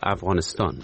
افغانستان.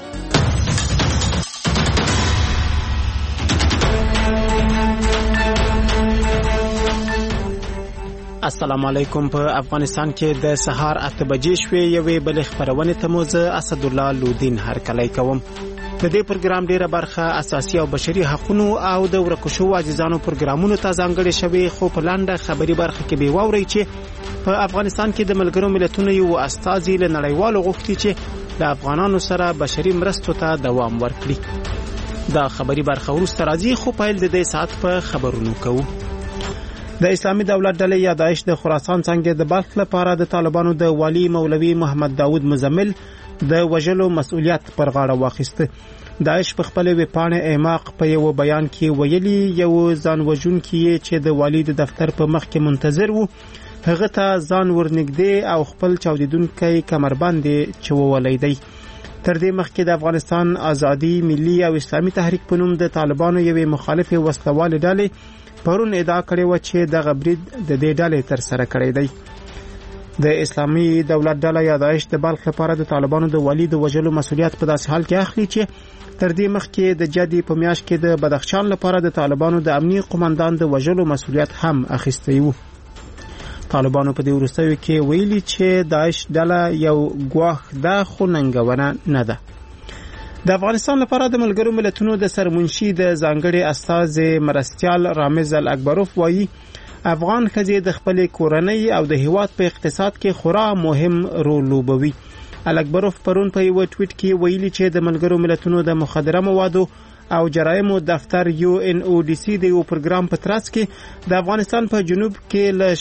السلام علیکم. په افغانستان کې د سهار 8 بجې شوې یوې بلې خبرونه ته مو زه اسد الله لودین هرکلی کوم. د دې پروګرام ډیره برخه اساسي او بشري حقوقو او د ورکو شوو عزیزانو پروګرامونو ته ځانګړې شوی، خو په لاندې خبري برخه کې به واوري چې په افغانستان کې د ملګرو ملتونو یو استازي له نړیوالو غوښتي چې د افغانانو سره بشري مرستو ته دوام ورکړي. دا خبري برخه وروسته راځي، خو پیل د دې ساعت په خبرونو کوو. د اسلامي دولت ډلې یا داعش د خراسان څنګه د بلخ لپاره د طالبانو د والی مولوي محمد داود مزمل د وژلو مسؤلیت پر غاړه واخیسته. داعش په خپل ویبپاڼه ایماق په یو بیان کې ویلي یو ځان وژونکی چې د والی د دفتر په مخ کې منتظر وو، هغه ته ځان ورنږدې او خپل چاودیدونکی کمربند چوولای دی. تر دې مخکې د افغانستان ازادي ملي او اسلامي تحریک په نوم د طالبانو یوې مخالفه وسلواله ډلې پرون ادعا کړې و چې د برید د دې ډلې تر سره کړی دی. د اسلامي دولت ډله یا داعش د بلخ لپاره د طالبانو د والی د وژلو مسؤلیت په داسې حال کې اخلي چې تر دې مخکې د جدي په میاشت کې د بدخشان لپاره د طالبانو د امنیي قومندان د وژلو مسؤلیت هم اخیستی و. طالبانو په دې وروستیو کې ویلي چې داعش ډله یو ګواښ ده، خو ننګونه نه ده. د افغانستان لپاره د ملګرو ملتونو د سرمنشي د ځانګړي استازي مرستيال رامز الاکبروف وایي افغان ښځې د خپل کورنۍ او د هیواد په اقتصاد کې خورا مهم رول لوبوي. الاکبروف پرون په یو ټویټ کې ویلي چې د ملګرو ملتونو د مخدره موادو او جرایمو دفتر UNODC د یو پروګرام په ترڅ کې د افغانستان په جنوب کې له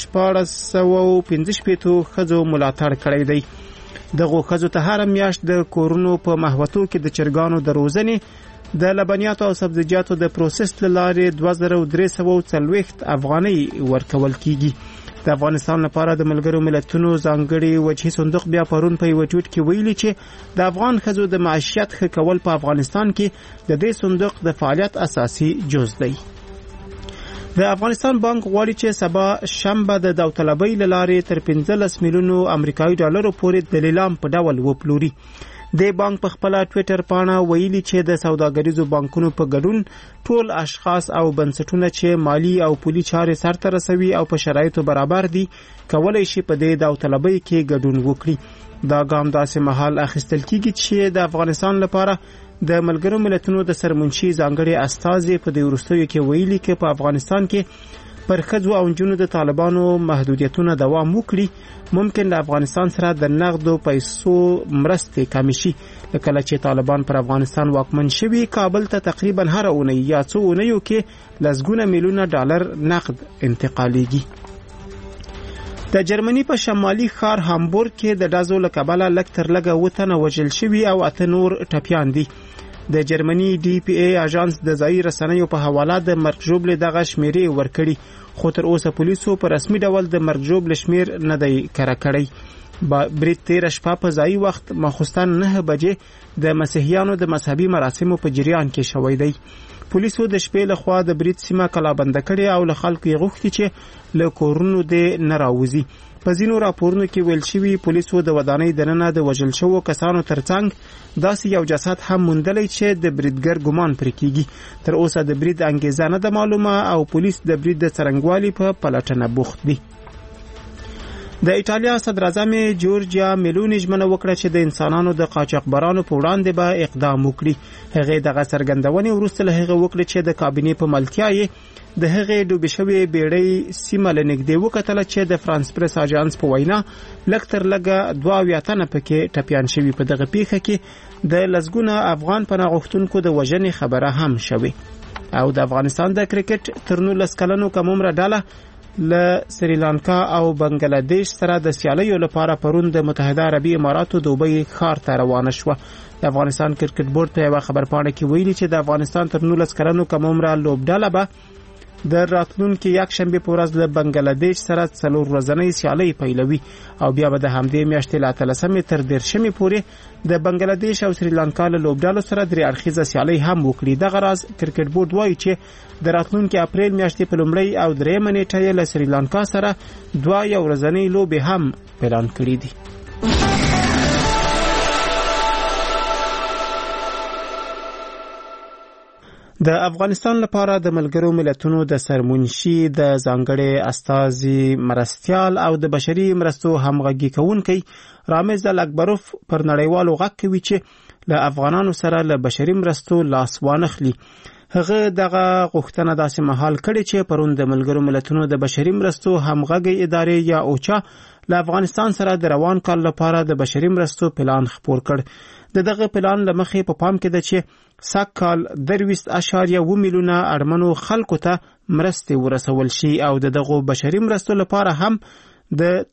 1415 ښځو ملاتړ کړی دی. دغه ښځو ته هر میاشت د کورونو په محوطو کې د چرګانو د روزنې، د لبنیاتو او سبزیجاتو د پروسس لارې 2340 افغانۍ ورکول کیږي. د افغانستان لپاره د ملګرو ملتونو ځانګړي وجهي صندوق بیا پرون په یو ټویټ کې ویلي چې د افغان ښځو د معیشت ښه کول په افغانستان کې د دې صندوق د فعالیت اساسي جز دی. د افغانستان بانک غواړي چې سبا شنبه د داوطلبۍ لارې تر 15 میلیونو امریکایي ډالرو پورې د لیلام په ډول وپلوري. د بانک په خپل ټویټر پاڼه ویلي چې د سوداګریزو بانکونو په ګډون ټول اشخاص او بنسټونه چې مالی او پولي چارې سرته رسوي او په شرایطو برابر دي کولای شي په دې داوطلبۍ کې ګډون وکړي. دا ګام داسې مهال اخیستل کیږي چې د افغانستان لپاره د ملګرو ملتونو د سرمنشي ځانګړي استازي په دې وروستیو کې ویلي چې په افغانستان کې پر ښځو او نجونو د طالبانو محدودیتونه دوام وکړي، ممکن د افغانستان سره د نقدو پیسو مرستې کمې شي. لکه چې طالبان پر افغانستان واکمن شوي، کابل ته تقریبا هر اونۍ یا څو اونیو کې لسګونه میلیونه ډالر نقد انتقالیږي. د جرمني په شمالي ښار هامبورګ کې د ډزو له کبله لږ تر لږه 7 تنه وژل شوي او 8 نور ټپیان دي. د جرمني DPA اژانس د ځایي رسنیو په حواله د مرګ ژوبلې دغه شمیرې ورکړي، خو تر اوسه پولیسو په رسمي ډول د مرګ ژوبلې شمیر نه دی کره کړی. برید 13 شپه په ځایي وخت ماخوستن 9 بجې د مسیحیانو د مذهبي مراسمو په جریان کې شوی دی. پولیسو د شپې له خوا د برید سیمه کلابند کړې او له خلکو یې غوښتي چې له کورونو دې نه راوځي. په ځینو راپورونو کې ویل شوي پولیسو د ودانۍ دننه د وژل شوو کسانو ترڅنګ داسې یو جسد هم موندلی چې د بریدګر ګمان پرې کیږي. تر اوسه د برید انګیزه نه ده معلومه او پولیس د برید د څرنګوالي په پلټنه بوخت دي. د ایټالیا صدر اعظم جورجیا میلونی ژمنه وکړه چې د انسانانو د قاچاقبرانو په وړاندې به اقدام وکړي. هغه دغه څرګندونې وروسته له هغه وکړه چې د کابینې په ملتیا یې د هغه ډوبې شوې بیړۍ سیمه له نږدې وکتله چې د فرانس پریس اژانس په وینا لږ تر لږه 22 تنه پکې ټپیان شوي. په دغه پیښه کې د لسګونه افغان پناه غوښتونکو د وژنې خبره هم شوې. او د افغانستان د کرکټ تر 19 کلنو کم عمره ډله له سریلانکا او بنگلاديش سره د سیالیو لپاره پرون د متحده عربي اماراتو دوبۍ ښار ته روانه شوه. د افغانستان کرکټ بورډ په یو خبرپاڼه کې ویلي چې د افغانستان تر 19 کلنو کم عمره لوبډاله به د راتلونکي یک شنبه په ورځ له بنگلاديش سره 4 ورځنۍ سیالي پیلوي او بیا به د همدې میاشتې له 13 تر 13 پورې د بنگلاديش او سریلانکا له لوبډالو سره درې اړخیزه سیالي هم وکړي. دغه راز کرکټ بورډ وایي چې د راتلونکي اپریل میاشتې په لومړۍ او درېمه نیټه له سریلانکا سره 2 ورځنۍ لوبې هم اعلان کړې دي. د افغانستان لپاره د ملګرو ملتونو د سرمنشي د ځانګړي استازي مرستیال او د بشري مرستو همغږي کوونکی رامز الاکبروف پر نړیوالو غږ کوي چې له افغانانو سره له بشري مرستو لاس وانخلي. هغه دغه غوښتنه داسې مهال کړې چې پرون د ملګرو ملتونو د بشري مرستو همغږي ادارې یا اوچا له افغانستان سره د روان کال لپاره د بشري مرستو پلان خپور کړ. دغه پلان لمخې په پام کې ده چې سږ کال 23.1 میلیونه اړمنو خلکو ته مرستې ورسول شي او دغه بشري مرستو لپاره هم د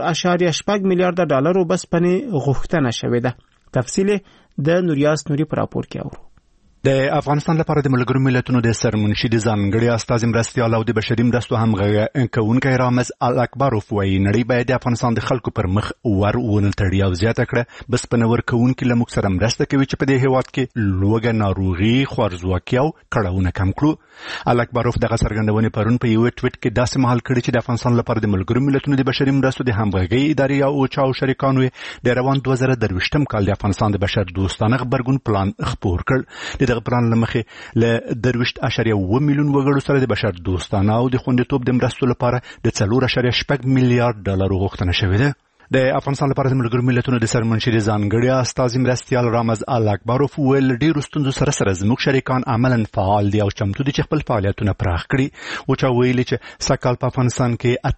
4.8 میلیارډ ډالرو بسپنې غوښتنه شوې ده. تفصیل د نوریاس نوري پر راپور کې اورو. د افغانستان لپاره د ملګرو ملتونو د سرمنشي د ځانګړي استازي مرستیال او د بشري مرستو همغږي کوونکی رامز الاکبروف وایي نړۍ باید د افغانستان د خلکو پر مخ ورونه تړي او زیاته کړه بسپنه ورکوونکي له موږ سره مرسته کوي چې په دې هېواد کې لوږه، ناروغي، خوارځواکي او کړاوونه کم کړو. الاکبروف دغه څرګندونې پرون په یو ټویټ کې داسې مهال کړې چې د افغانستان لپاره د ملګرو ملتونو د بشري مرستو د همغږي ادارې او اوچا او شریکانو د روان 2023 کال د افغانستان د بشر دوستانه غبرګون پلان خپور کړ. دغه پلان لمخې له 23.1 میلیون وګړو سره د بشر دوستانه او د خوندیتوب د مرستو لپاره د 4.8 میلیارډ ډالر غوښتنه شوې ده. د افغانستان لپاره د ملګرو ملتونو د سرمنشي د ځانګړي استازي مرستیال رامز الاکبروف ویل ډېرو ستونزو سره زموږ شریکان عملاً فعال دي او چمتو دي چې خپل فعالیتونه پراخ کړي. اوچا ویلي چې سږ کال په افغانستان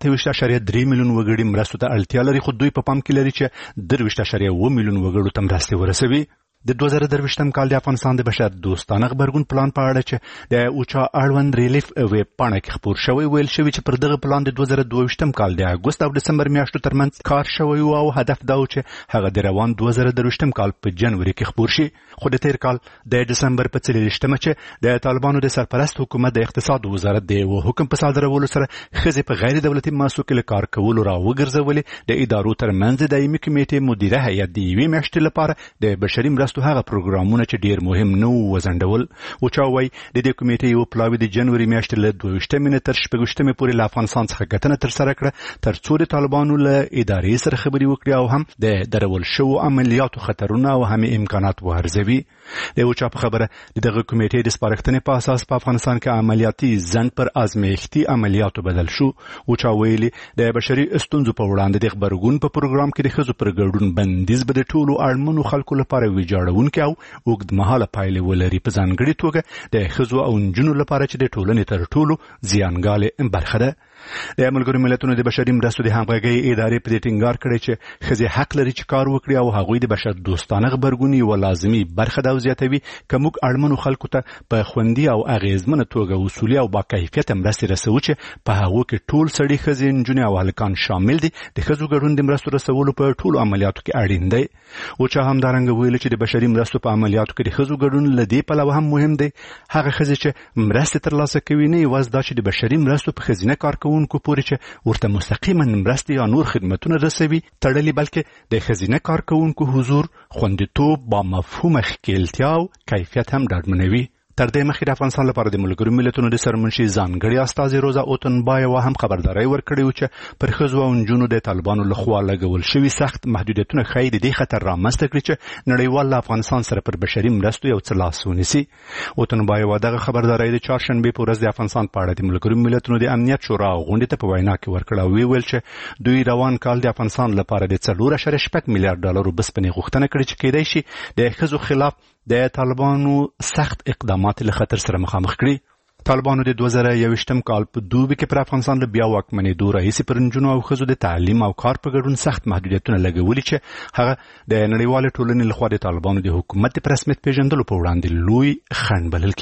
کې 28.3 میلیون وګړي مرستو ته اړتیا لري، خو دوی په پام کې لري چې 23.1 میلیون وګړو ته مرستې ورسوي. د 2023 کال د افغانستان د بشر دوستانه غبرګون پلان په اړه چې د اوچا اړوند ریلیف ویب پاڼه کې خپور شوی ویل شوی چې پر دغه پلان د 2022 کال د اګوست او دسمبر میاشتو ترمنځ کار شوی او هدف دا و چې هغه د روان 2023 کال په جنوري کې خپور شي. خو د تیر کال د دسمبر په 23 چې د طالبانو د سرپرست حکومت د اقتصاد وزارت د حکم په صادرولو سره ښځې په غیر دولتي مؤسسو کې له کار کولو را وګرځولې. د ادارو ترمنځ د دایمي کمیټې مدیره هیئت د یوې میاشتې لپاره د بشري مرستو هغه پروګرامونه چې ډیر مهم نه وزندول. اوچا وایي د دې کمیټې یو پلاوی د جنوري میاشتې له 22 تر 26 پورې له افغانستان څخه کتنه ترسره کړه ترڅو د طالبانو له ادارې سره خبرې وکړي او هم د درول شوو عملیاتو خطرونه او هم امکانات وارزوي. د اوچا په خبره دغه کمیټې د سپارښتنې په اساس په افغانستان کې عملیاتي ځنډ پر ازمایښتي عملیاتو بدل شو. اوچا ویلي د بشري ستونزو په وړاندې د خبرګون په پروګرام کې د ښځو پر ګډون بندیز به د ټولو اړمنو خلکو لپاره ویجاړونکی او اوږدمهاله پایلې ولري، په ځانګړې توګه د ښځو او نجونو لپاره چې د ټولنې تر ټولو زیانګالې برخه ده. د ملګرو ملتونو د بشري مرستو د همغږۍ ادارې په دې ټینګار کړی چې ښځې حق لري چې کار وکړي او هغوی د بشر دوستانه غبرګون یوه لازمي برخه ده او زیاتوي که موږ اړمنو خلکو ته په خوندي او اغیزمنه توګه اصولي او باکیفیته مرستې رسوو چې په هغو کې ټول سړي، ښځې، نجونې او هلکان شامل دي. د ښځو ګډون د مرستو رسولو په ټولو عملیاتو کې اړین دی. اوچا همدارنګه ویلي چې د بشري مرستو په عملیاتو کې د ښځو ګډون له دې پلوه هم مهم دی. هغه ښځې چې مرستې ترلاسه کوي نه یوازې دا چې د بشري مرستو په ښځینه کارکوونکو پورې چې ورته مستقیما مرستې یا نور خدمتونه رسوي تړلي، بلکې د ښځینه کارکوونکو حضور، خوندیتوب، با مفهومه ښکیلتیا او کیفیت هم ډاډمنوي. تر دې مخکې د افغانستان لپاره د ملګرو ملتونو د سرمنشي ځانګړي استازي روزا اوتنبایوا هم خبرداری ورکړې و چې پر ښځو او نجونو د طالبانو لخوا لګول شوي سخت محدودیتونه ښایي د دې خطر رامنځته کړي چې نړیوال له افغانستان سره پر بشري مرستو یو څه لاس ونیسي. اوتنبایوا دغه خبرداری د چهارشنبې په ورځ د افغانستان په اړه د ملګرو ملتونو د امنیت شورا غونډې ته په وینا کې ورکړه او ویل چې دوی روان کال د افغانستان لپاره د 4.8 میلیارډ ډالرو بسپنې غوښتنه کړې چې کېدای شي د ښځو خلاف د طالبانو سخت اقدامات له خطر سره مخامخ کړي. طالبانو د 2021 کال په دوبي کې پر افغانستان له بیا واکمنېدو راهیسې پر نجونو او ښځو د تعلیم او کار په ګډون سخت محدودیتونه لګولي چې هغه د نړیوالې ټولنې لخوا د طالبانو د حکومت د رسمیت پیژندلو په وړاندې لوی خنډ بلل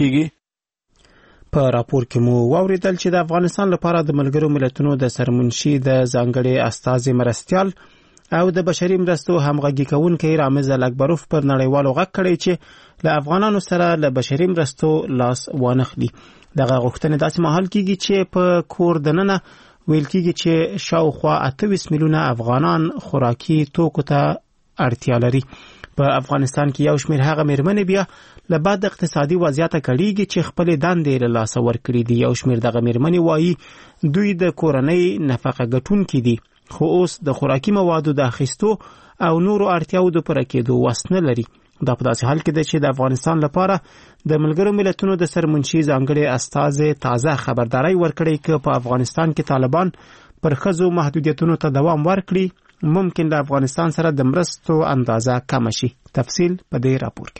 کېږي. په راپور کې مو واوریدل چې د افغانستان لپاره د ملګرو ملتونو د سرمنشي د ځانګړي استازي مرستیال او د بشري مرستو همغږي کوونکی رامز الاکبروف پر نړیوالو غږ کړی چې له افغانانو سره له بشري مرستو لاس وانخلي. دغه غوښتنې داسې مهال کېږي چې په کور دننه ویل کېږي چې شاوخوا 28 میلیونه افغانان خوراکي توکو ته اړتیا لري. په افغانستان کې یو شمېر هغه مېرمنې بیا له بد اقتصادي وضعیته کړېږي چې خپلې دندې له لاسه ورکړي دي. یو شمېر دغه مېرمنې وایي دوی د کورنۍ نفقه ګټونکي دي خو اوس د خوراکي موادو د اخیستو او نورو اړتیاو د پوره کېدو وس نه لري. دا په داسې حال کې ده چې د افغانستان لپاره د ملګرو ملتونو د سرمنشي ځانګړي استازي تازه خبرداري ورکړې چې په افغانستان کې طالبان پر ښځو محدودیتونو ته دوام ورکړي ممکن د افغانستان سره د مرستو اندازه کم شي. تفصیل په دې راپور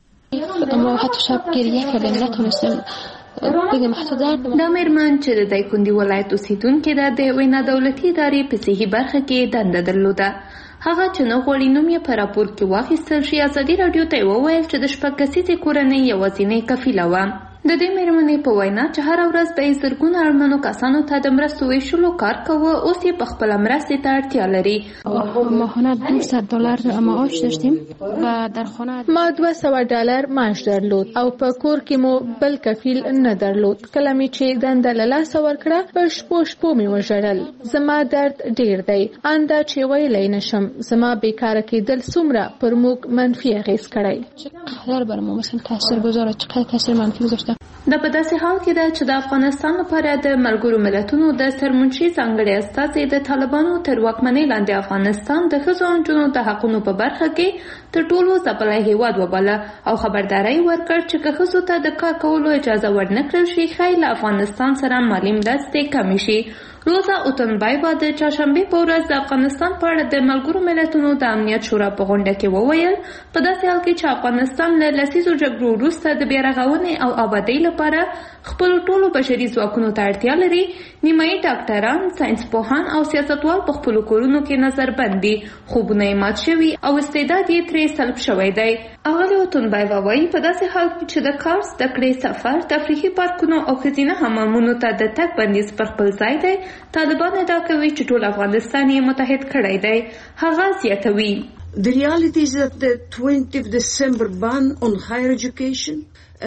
کې اما حتی شب گریه کردیم نتونستیم بگم محدودات دا مېرمن چې د دایکنډي ولایت اوسیدونکې ده د یوې نادولتي ادارې په صحي برخه کې دنده درلوده. هغه چې نه غواړي نوم یې په راپور کې واخیستل شي ازادي راډیو ته وویل چې د 6 کسیزې کورنۍ یوازینۍ کفیله وه. د دې مېرمنې په وینا چې هر ورځ به یې زرګونه اړمنو کسانو ته د مرستو ویشلو کار کوه، اوس یې په خپله مرستې ته اړتیا لري. ماهانه $200 معاش داشتیم و در خانه ما $200 معاش درلود او په کور کې مو بل کفیل نه درلود. کله مې چې دنده له لاسه ورکړه په شپو مې وژړل. زما درد ډیر دی، انده چې ویلی نشم. زما بیکاره کېدل څومره پر موږ منفي اغیز کړی. چقدر بر ما مثلا تاثیرگذاره، چقدر تاثیر منفی گذاشته. دا په داسې حال کې ده چې د افغانستان لپاره د ملګرو ملتونو د سرمنشي ځانګړي استازي د طالبانو تر واکمنۍ لاندې افغانستان د ښځو او نجونو د حقونو په برخه کې تر ټولو ځپلی هیواد وباله او خبرداری ورکړ چې که ښځو ته د کار کولو اجازه ورنه کړل شي ښایي له افغانستان سره مالي مرستې کمې شي. روزا اوتنبایوا د چهارشنبې په ورځ د افغانستان په اړه د ملګرو ملتونو د امنیت شورا په غونډه کې وویل په داسې حال کې چې افغانستان له لسیزو جګړو وروسته د بیارغونې او آبادۍ لپاره خپلو ټولو بشري ځواکونو ته اړتیا لري، نیمایي ډاکټران، ساینسپوهان او سیاستوال په خپلو کورونو کې نظربند دي، خوبونه یې مات شوي او استعداد یې ترې سلب شوی دی. اغلې اوتنبایوا وایي په داسې حال کې چې د کار، زده کړې، سفر، تفریحي پارکونو او ښځینه حمامونو ته د تګ بندیز پر خپل ځای دی، طالبان ادعا کوي چې ټول افغانستان یې متحد کړی دی. هغه زیاتوي The reality is that the 20th December ban on higher education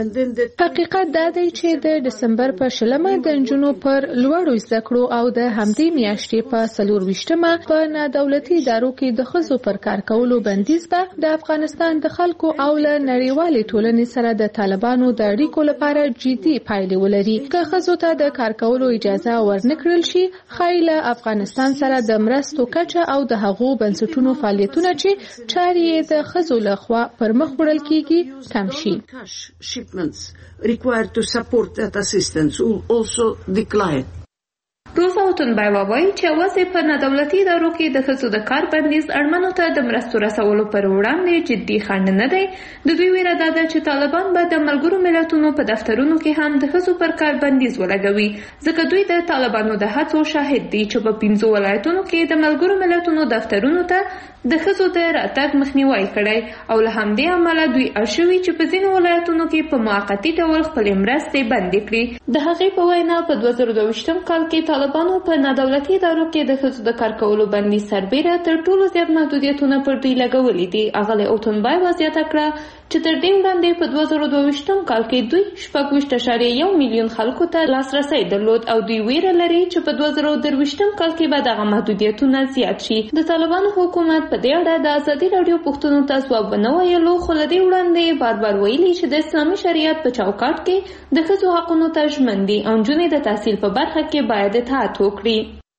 حقیقت دا دی چې د دسمبر په 20مه د نجونو پر لوړو زده کړو او د همدې میاشتې په 24مه په نادولتي ادارو کې د ښځو پر کار کولو بندیز به د افغانستان د خلکو او له نړیوالې ټولنې سره د طالبانو د اړیکو لپاره جدي پایلې ولري. که ښځو ته د کار کولو اجازه ورنکړل شي ښایي له افغانستان سره د مرستو کچه او د هغو بنسټونو فعالیتونه چې چارې یې د ښځو لخوا پر مخ وړل کیږي کم شي. required to support that assistance will also decline. روزا اوتنبایوا وایي چې یوازې په نادولتي ادارو کې د ښځو د کار بندیز اړمنو ته د مرستو رسولو پر وړاندې جدي خنډ نه دی. د دوی ویره دا ده چې طالبان به د ملګرو ملتونو په دفترونو کې هم د ښځو پر کار بندیز ولګوي، ځکه دوی د طالبانو د هڅو شاهد دي چې په 5 ولایتونو کې د ملګرو ملتونو دفترونو ته د ښځو د راتګ مخنیوي کړی او له همدې امله دوی اړ شوي چې په ځینو ولایتونو کې په موقتي ډول خپلې مرستې بندې کړي. د هغې په وینا په 2022 کال کې طالبانو په نادولتي ادارو کې د ښځو د کار کولو بندیز سربیره تر ټولو زیات محدودیتونه پر دوی لګولي دي. اغلې اوتنبایوا زیاته کړه چې تر دې وړاندې په 2022 کال کې دوی 6.1 میلیون خلکو ته لاسرسی درلود او دوی ویره لري چې په 2023 کال کې به دغه محدودیتونه زیات شي. د طالبانو حکومت په دې اړه د ازادي راډیو پوښتنو ته ځواب ونه ویلو، خو له دې وړاندې بار ویلي چې د اسلامي شریعت په چوکاټ کې د ښځو حقونو ته ژمن دي او نجونې د تحصیل په برخه کې باید اطاعت وکړي.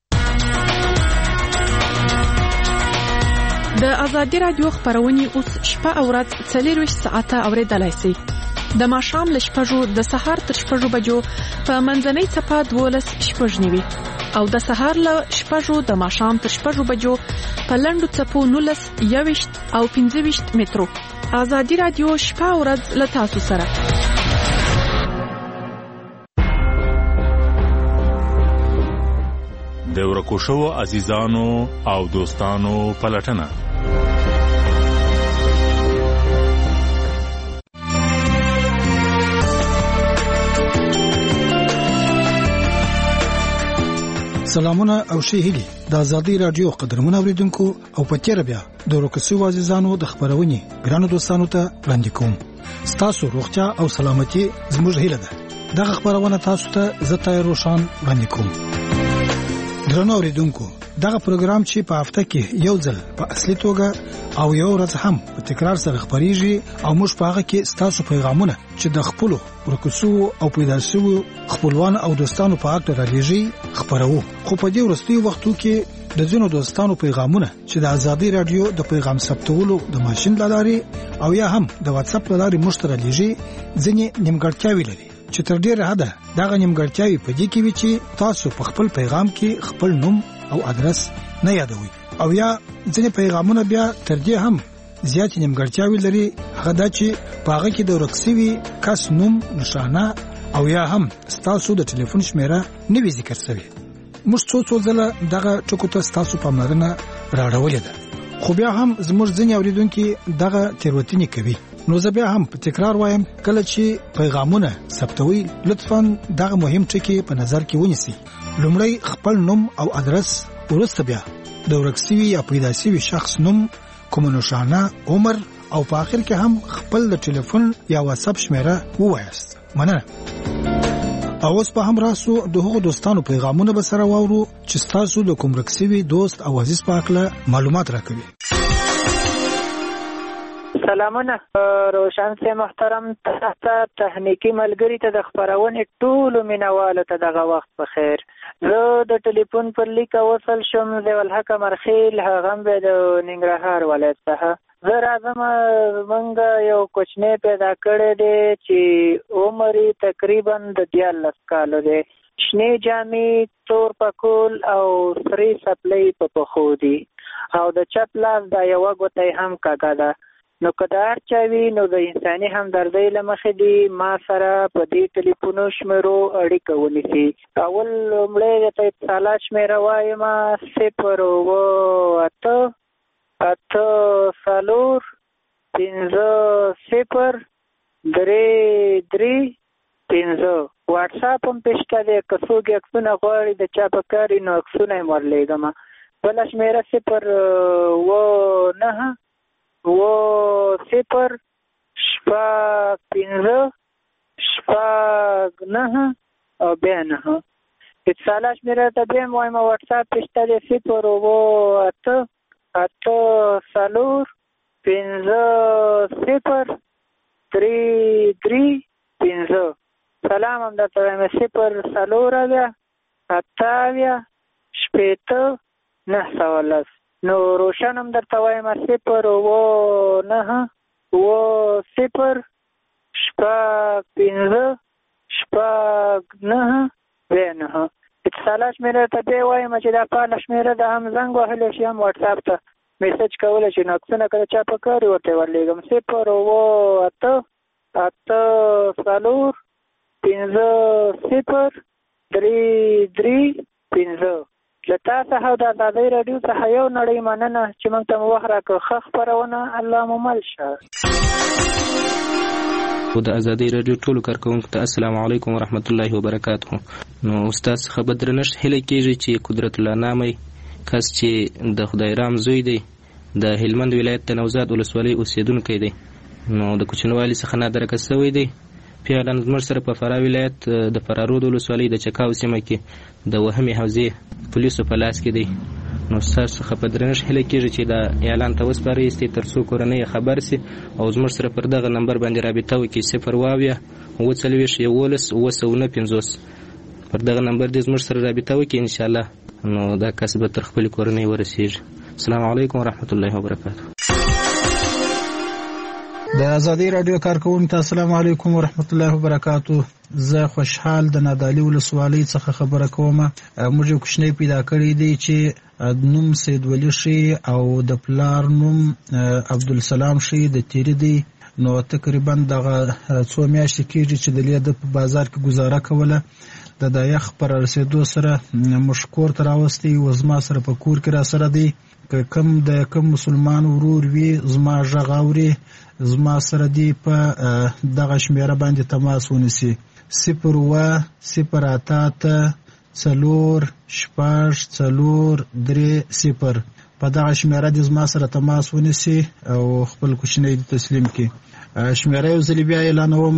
د ازادي راډیو خبرونه اوس شپه او ورځ 24 ساعته اوریدلای شئ. د ماښام له 6 د سهار تر 6 بجو په منځنۍ صفه 12:09 او د سهار له 6 د ماښام تر 6 بجو په لنډو صفو 19 21 او 25 مترو. ازادي راډیو شپه او ورځ له تاسو سره. د ورکو شوو عزیزانو او دوستانو پلټنه. سلامونه او ښه هیلې د ازادي راډیو قدرمن اوریدونکو او په تیر بیا د ورکو شوو عزیزانو د خبرونې ګرانو دوستانو ته وړاندې کوم. ستاسو روغتیا او سلامتي زموږ هیله ده. دغه خبرونه تاسو ته زه تای روشان وړاندې کوم. درنو اوریدونکو دغه پروګرام چې په هفته کې یو ځل په اصلي توګه او یو ورځ هم په تکرار سره خبريږي او موږ په هغه کې ستاسو پیغامونه چې د خپلو ورکوسو او پیدا شوو خپلوان او دوستانو په اړه راځي خبرو. خو په دې ورستي وختو کې د ځینو دوستانو پیغامونه چې د ازادي رادیو د پیغام ثبتولو د ماشين لاري او یا هم د واتس اپ لاري مشترک لږی ځینې نیمګړتیاوي لري چې تر ډیره حده دغه نیمګړتیاوي په دې کې وي چې تاسو په خپل پیغام کې خپل نوم او ادرس نه یادوي او یا ځینې پیغامونه بیا تر دې هم زیات نیمګړتیاوي لري هغه دا چې په هغه کې د ورکسوي کس نوم نشانه او یا هم تاسو د ټلیفون شمیره نه وی ذکر شوی. موږ څو ځله دغه ټکو ته تاسو پاملرنه راوړولې ده خو بیا هم زموږ ځینې اوریدونکو دغه تیروتنې کوي. نو زه بیا هم په تکرار وایم کله چې پیغامونه ثبتوي لطفاً دغه مهم ټکي په نظر کې ونیسئ. لومړی خپل نوم او ادرس ورسته بیا د ورکسوي یا پیدا شوي شخص نوم کوم نشانه عمر او په اخر کې هم خپل د ټلیفون یا واتس اپ شمیره ووایاست. مننه. اوس په هم راسو د هغو دوستانو پیغامونه به سره واورو چې تاسو د کوم ورکسوي دوست او عزیز په اړه معلومات راکوي. سلامونه روشن سے محترم تاسو تخنیکی ملګری ته د خبرونه ټول مینوالو ته دغه وخت بخیر. زه د ټلیفون پر لیک وصل شم د ولحق مرخیل هغه به د ننګرهار ولایت څخه. زه راځم موږ یو کوچنی پیدا کړی دی چې عمر تقریبا د 14 کالو دی. شنې جامې تور پکول او سری سپلې په پخو دي او د چپ لاس د یو غوټي هم کاګه ده. نو کدار چاوي نو د انساني همدردۍ لمخې دی ما سره په دې ټلیفونو شمیرو اړیکه ونیسي. اول لومړی د اتصالات شمیره وایم 0 واتس اپ هم پېشته دی که څوک عکسونه غواړي د چا په کار نو عکسونه یې ورلیږم. بله شمیره 0 او بیا 9 اتصالات شمیره ته بیا هم وایم واتس اپ پېشته دی 0 سلام هم درته وایم 0 نو روشن هم درته وایم 0 اتصالات شمیره ته بیا وایم چې دا پاله شمیره ده هم زنګ وهلی شي هم واتس اپ ته میسج کولی شي نو عکسونه که د چا په کار ورته ورلیږم 0 له تا څخه د ازادۍ راډیو څخه یو نړۍ مننه چې موږ ته مو وخت راکړ. ښه خپرونه الله مو مل شه. د ازادۍ راډیو ټولو کارکوونکو ته السلام علیکم ورحمت الله وبرکاته. نو استاد څخه به درنښت هیله کېږي چې قدرت الله نامي کس چې د خدای رام زوی دی د هلمند ولایت د نوزاد ولسوالۍ اوسیدونکی دی نو د کوچنوالي څخه نادرکه شوی دی. پیالان زموږ سره په فراه ولایت د فرارود ولسوالۍ د چکاو سیمه کې د وهمي حوزې پولیسو په لاس کې دی. نو تاسو څخه په درنښت هیله کېږي چې دا اعلان ته وسپارئ تر څو کورنۍ خبر سي او زموږ سره پر دغه نمبر باندې رابطه وکړي 0 پر دغه نمبر دې زموږ سره رابطه وکړي ان شاء الله نو دا کس به تر خپل کورنۍ ورسیږي. السلام علیکم ورحمت الله وبرکاته. د ازادي رادیو کارکوونکو ته السلام علیکم ورحمت الله وبرکاته. زه خوشحال د نادعلي ولسوالۍ څخه خبره کوم. موږ یو کوچنی پیدا کړی دی چې نوم سید ولی شي او د پلار نوم عبدالسلام شي د تیری دی. نو تقریبا دغه څو میاشتې کېږي چې د لیده په بازار کې گزاره کوله. د یخ پر رسیدو سره مشکور تر راوستي و زما سره په کور کې را سره دی. کم مسلمان ورور وی زما ژغاوري زما سره دی په دغه شمیره باندې تماس ونیسي 0 په دغه شمیره د زما سره تماس ونیسي او خپل کوچنی تسلیم کړي. شمیره یو ځل بیا اعلانوم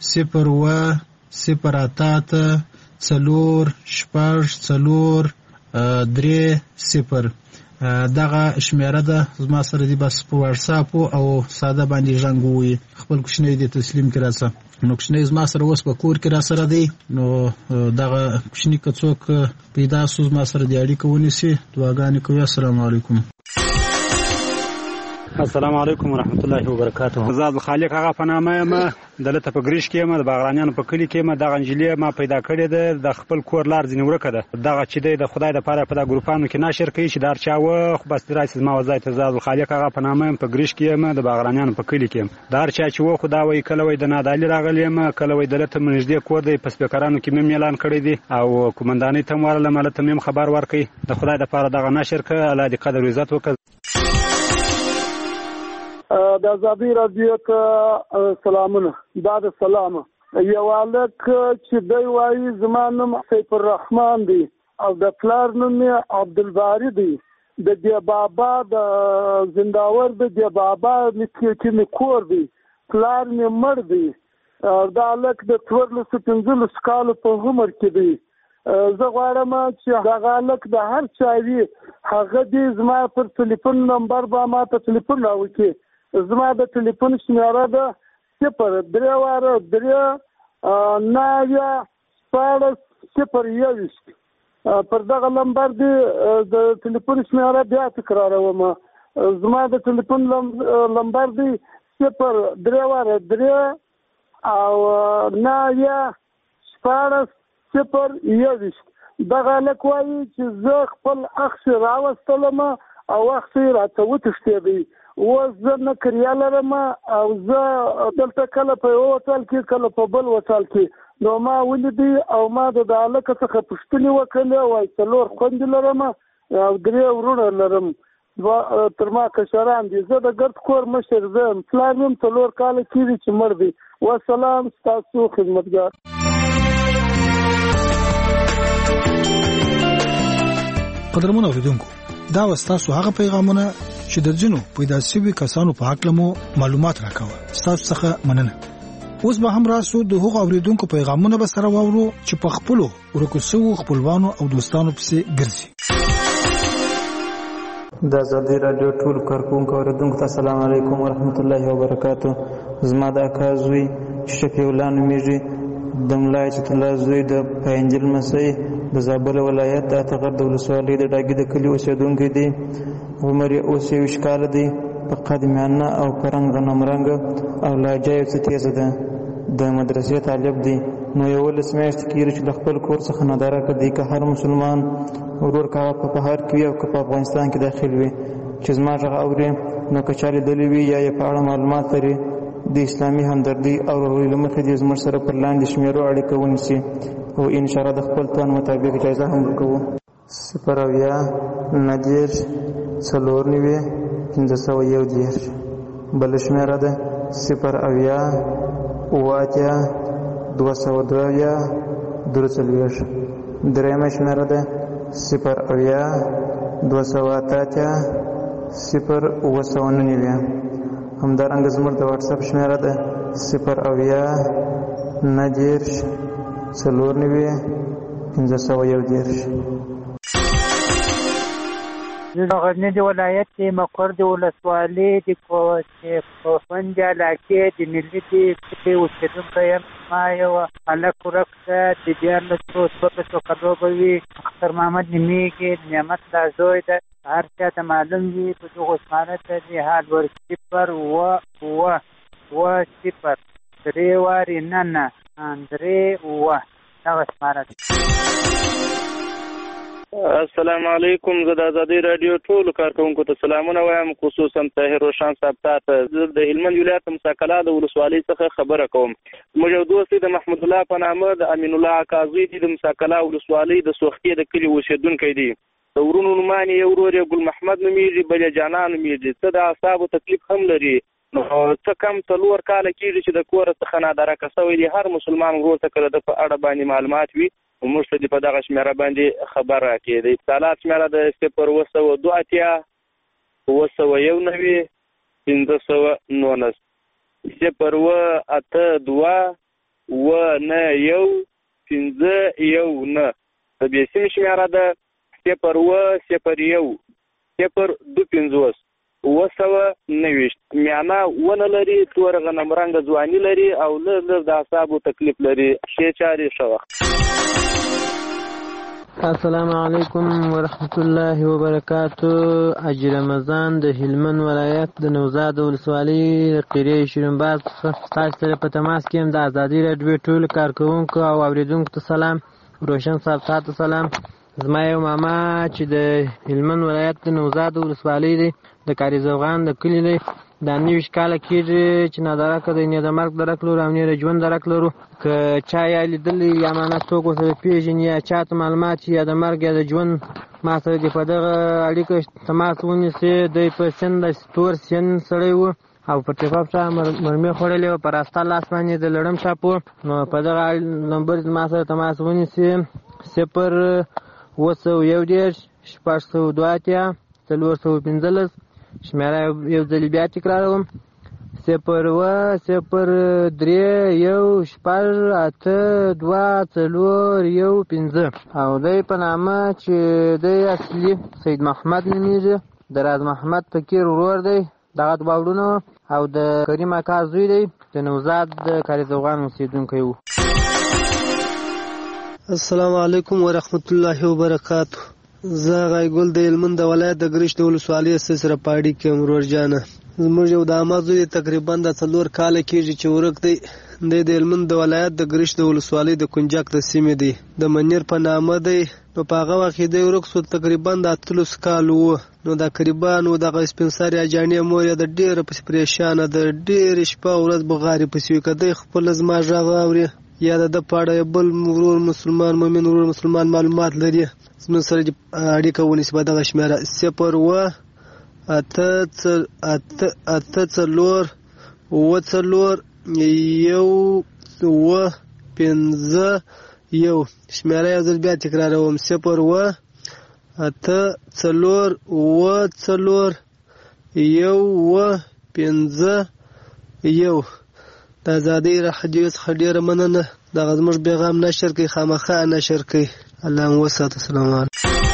0 0 4 4 6 4 30 دغه شمیره ده زما سره دی بس په واتساپ او ساده باندې ژوند وي خپل کوچنی دی تسلیم کړه سره نو کوچنی زما سره اوس په کور کې را سره دی نو دغه کوچنی کڅوک پیدا سوز ما سره دی اړیکه ونیسي دعاګانې کوي. السلام علیکم. السلام علیکم ورحمت الله وبرکاته. زاد خالق هغه پنامه ما دلته په ګریش کې ما د باغرانیانو په کلی کې ما د انجلیه ما پیدا کړې ده د خپل کور لار ځنی ورکه ده دغه چې د خدای د پاره په د ګروپانو کې ناشر کوي چې دار چاوه خو بس درایس ما وځي ته زاد خالق هغه پنامه په ګریش کې ما د باغرانیانو په کلی کې دار چا چې و خدا وای کله وای د نادالي راغلی ما کله وای دلته منځدې کور دی په سپیکرانو کې مې اعلان کړی دی او کومندانۍ ته مورله ملته مې خبر ورکړي د خدای د پاره دغه ناشر ک الله دې قدر عزت وکړي. د آزادۍ رادیو ته سلامونه. دا د سلام یو هلک چې دی وایي زما نوم سیف الرحمن دی او د پلار نوم یې عبدالباري دی د دې بابا د زنداور د دې بابا کې مې کور دی پلار مې مړ دی دا هلک د 14 کالو په عمر کې دی. زه غواړم چې هغه هلک د هر چا وي هغه دې زما پر ټلیفون نمبر به ما ته ټلیفون راوکړي. زما د ټلیفون شمیره ده 0-3-9-14-0-21 پر دغه نمبر دی د ټلیفون شمیره بیا تکراروم. زما د ټلیفون نمبر دی 0-3-9-14-0-21. دغه هلک وایي چې زه خپل اخ راوستلم او اخ راته وتښتېدی اوس زه نه کریا لرم او زه دلته کله په یو هوټل کې کله په بل هوټل کې نو ما ولیدی او ما د هلک څخه پوښتنې وکړلې وایي 4 خویندې لرم او 3 وروڼه لرم تر ما کشران دي. زه د ګرد کور مشر زه یم پلار مې 4 کاله کېږي چې مړ دی. والسلام ستاسو خدمتګار. قدرمنو اوریدونکو دا وستاسو هغه پیغامونه چې د ځینو پیدا شوي کسانو په حق لمو معلومات راکوه. ستاسو څخه مننه. اوس به هم راسو د هغو اوریدونکو پیغامونه به سره واورو چې په خپلو ورکوسو خپلوانو او دوستانو پسې ګرځي. د آزادۍ رادیو ټول کارکونکو اوریدونکو ته السلام علیکم ورحمت الله وبرکاته. زما د اکا زوی شفیع الله نومیږي د ملا عزت الله زوی د پنځل مسیح د زابل ولایت د اتغر د ولسوالۍ د ډاګي د کلی اوسیدونکی دی. عمر یې اوس 20 کاله دی. په قد میانه او پرنګ غنمرنګ او لهجه یې څه تیزه ده. د مدرسې طالب دی. نو 11 میاشتې کېږي چې له خپل کور څخه نداره کړی که هر مسلمان ورور که په بهر کې وي او که په افغانستان کې داخل وي چې زما غږ اوري نو که چا لیدلی وي یا یې په اړه معلومات لري د اسلامي همدردۍ او ورورۍ له مخې دې زموږ سره پر لاندې شمیرو اړیکه ونیسي او انشاءالله د خپل توان مطابق جایزه هم ورکوو. 0-90-490-501. بل شمیره ده 0-2-2-2-3. درېیمه شمیره ده 0-2-2-0-9. همدارنګه زموږ د واتساپ شمیره ده 0-90-490-501. د غزني د ولایت د مقر د ولسوالۍ د کوفند علاقې د ملي د اوسېدونکی یم. ما یو هلک ورک ده د 14 کالو به وي. اختر محمد نومیږي. نعمت الله زوی ده. هر چا ته معلوم وي په دغو اسمانه ته د حال ور 0-3-9-3 دغه اسمانه ده. السلام علیکم. زه د آزادۍ رادیو ټولو کارکونکو ته سلامونه وایم، خصوصا طاهر روشان صاحب ته. زه د هلمند ولایت مساکلا د ولسوالۍ څخه خبره کوم. زموږ یو دوست د محمود الله په نامه د امین الله اکاظي د مساکلا ولسوالۍ د سوختي د کلي اوسېدونکی دی. د ورونو نومان یې ورور یې ګل محمد نومیږي، بل یې جانان نومیږي. څه د اعصابو تکلیف هم لري. نو څه کم 4 کاله کېږي چې د کوره څخه نادرکه شوی دی. هر مسلمان ورور ته کله د په اړه باندې معلومات وي موږ ته په دغه شمیره باندې خبر راکړي. د اتصالات شمیره د 0-2-2-519 0-8-2-1-519. د بیسیم شمیره ده 01001 025 990 میانه ونه لري، تور غنم رنګ ځواني لري او لږ د اعصابو تکلیف لري. شی چاري ښه وخت. السلام علیکم ورحمت الله وبرکاتو. حاجي رمضان د هلمند ولایت د نوزاد ولسوالۍ قریه شیرینباز تاسو سره په تماس کې یم. د ازادي راډیو ټول کارکونکو او اوریدونکو ته سلام. روشن صاحب تاسو سلام. زما یو ماما چې د هلمند ولایت د نوزاد ولسوالۍ دی، د کاری زوغان د کلی دی، دا 90 کاله کېږي چې نادرکه دی، نه د مرګ درک لرو او نه د ژوند درک لرو. که چا یا لیدلی یا معنا څوک ورسره پیژني یا چاته معلومات یا د مرګ یا د ژوند ما سره دې په دغه اړیکه تماس ونیسي. دی په سن د ستور سن سړی و او په ټیپاپ سره مرمۍ خوړلې وه، په راسته لاس باندې د لړم ټاپ و. نو په دغه نمبر ما سره تماس ونیسي 0-210 602 415. شمیره یو ځل بیا تکراروم 0-3-1-6-8-2-4-1-15. او دی په نامه چې دی اصلي سید محمد نومیږي، د راز محمد فقیر ورور دی، دغه دواړونه او د کریم اکا زوی دی، د نوزاد د کاری زوغان اوسیدونکی و. السلام علیکم ورحمت الله وبرکاتو. زه غایګل د هلمند ولایت د ګرشت ولسوالۍ سره پاړی کې ورور جانه. زموږ یو د امازوی تقریبا د 4 کاله کېږي چې ورک دی. د هلمند ولایت د ګرشت ولسوالۍ د کنجک د سیمې دی، د منیر په نامه دی. نو په هغه وخت دی ورک سو تقریبا د 30 کال و. نو د تقریبا نو د سپنسر اجانې مور د ډیره پریشانه د ډیر شپه ورځ بغاری پسې کده خپل زما ژغه اوري یا د پاړه بل ورور مسلمان مؤمن ورور مسلمان معلومات لري. زموږ سره اړیکه ونیسي په دغه شمیره 0-8-4-1-15. شمیره یو ځل بیا تکراروم 0-8-4-1-15. د ازادۍ راډیو څخه ډیره مننه. دغه زموږ پیغام نشر کوي، خامخا نشر کوي. الله مو وساتو. سلام علیکم.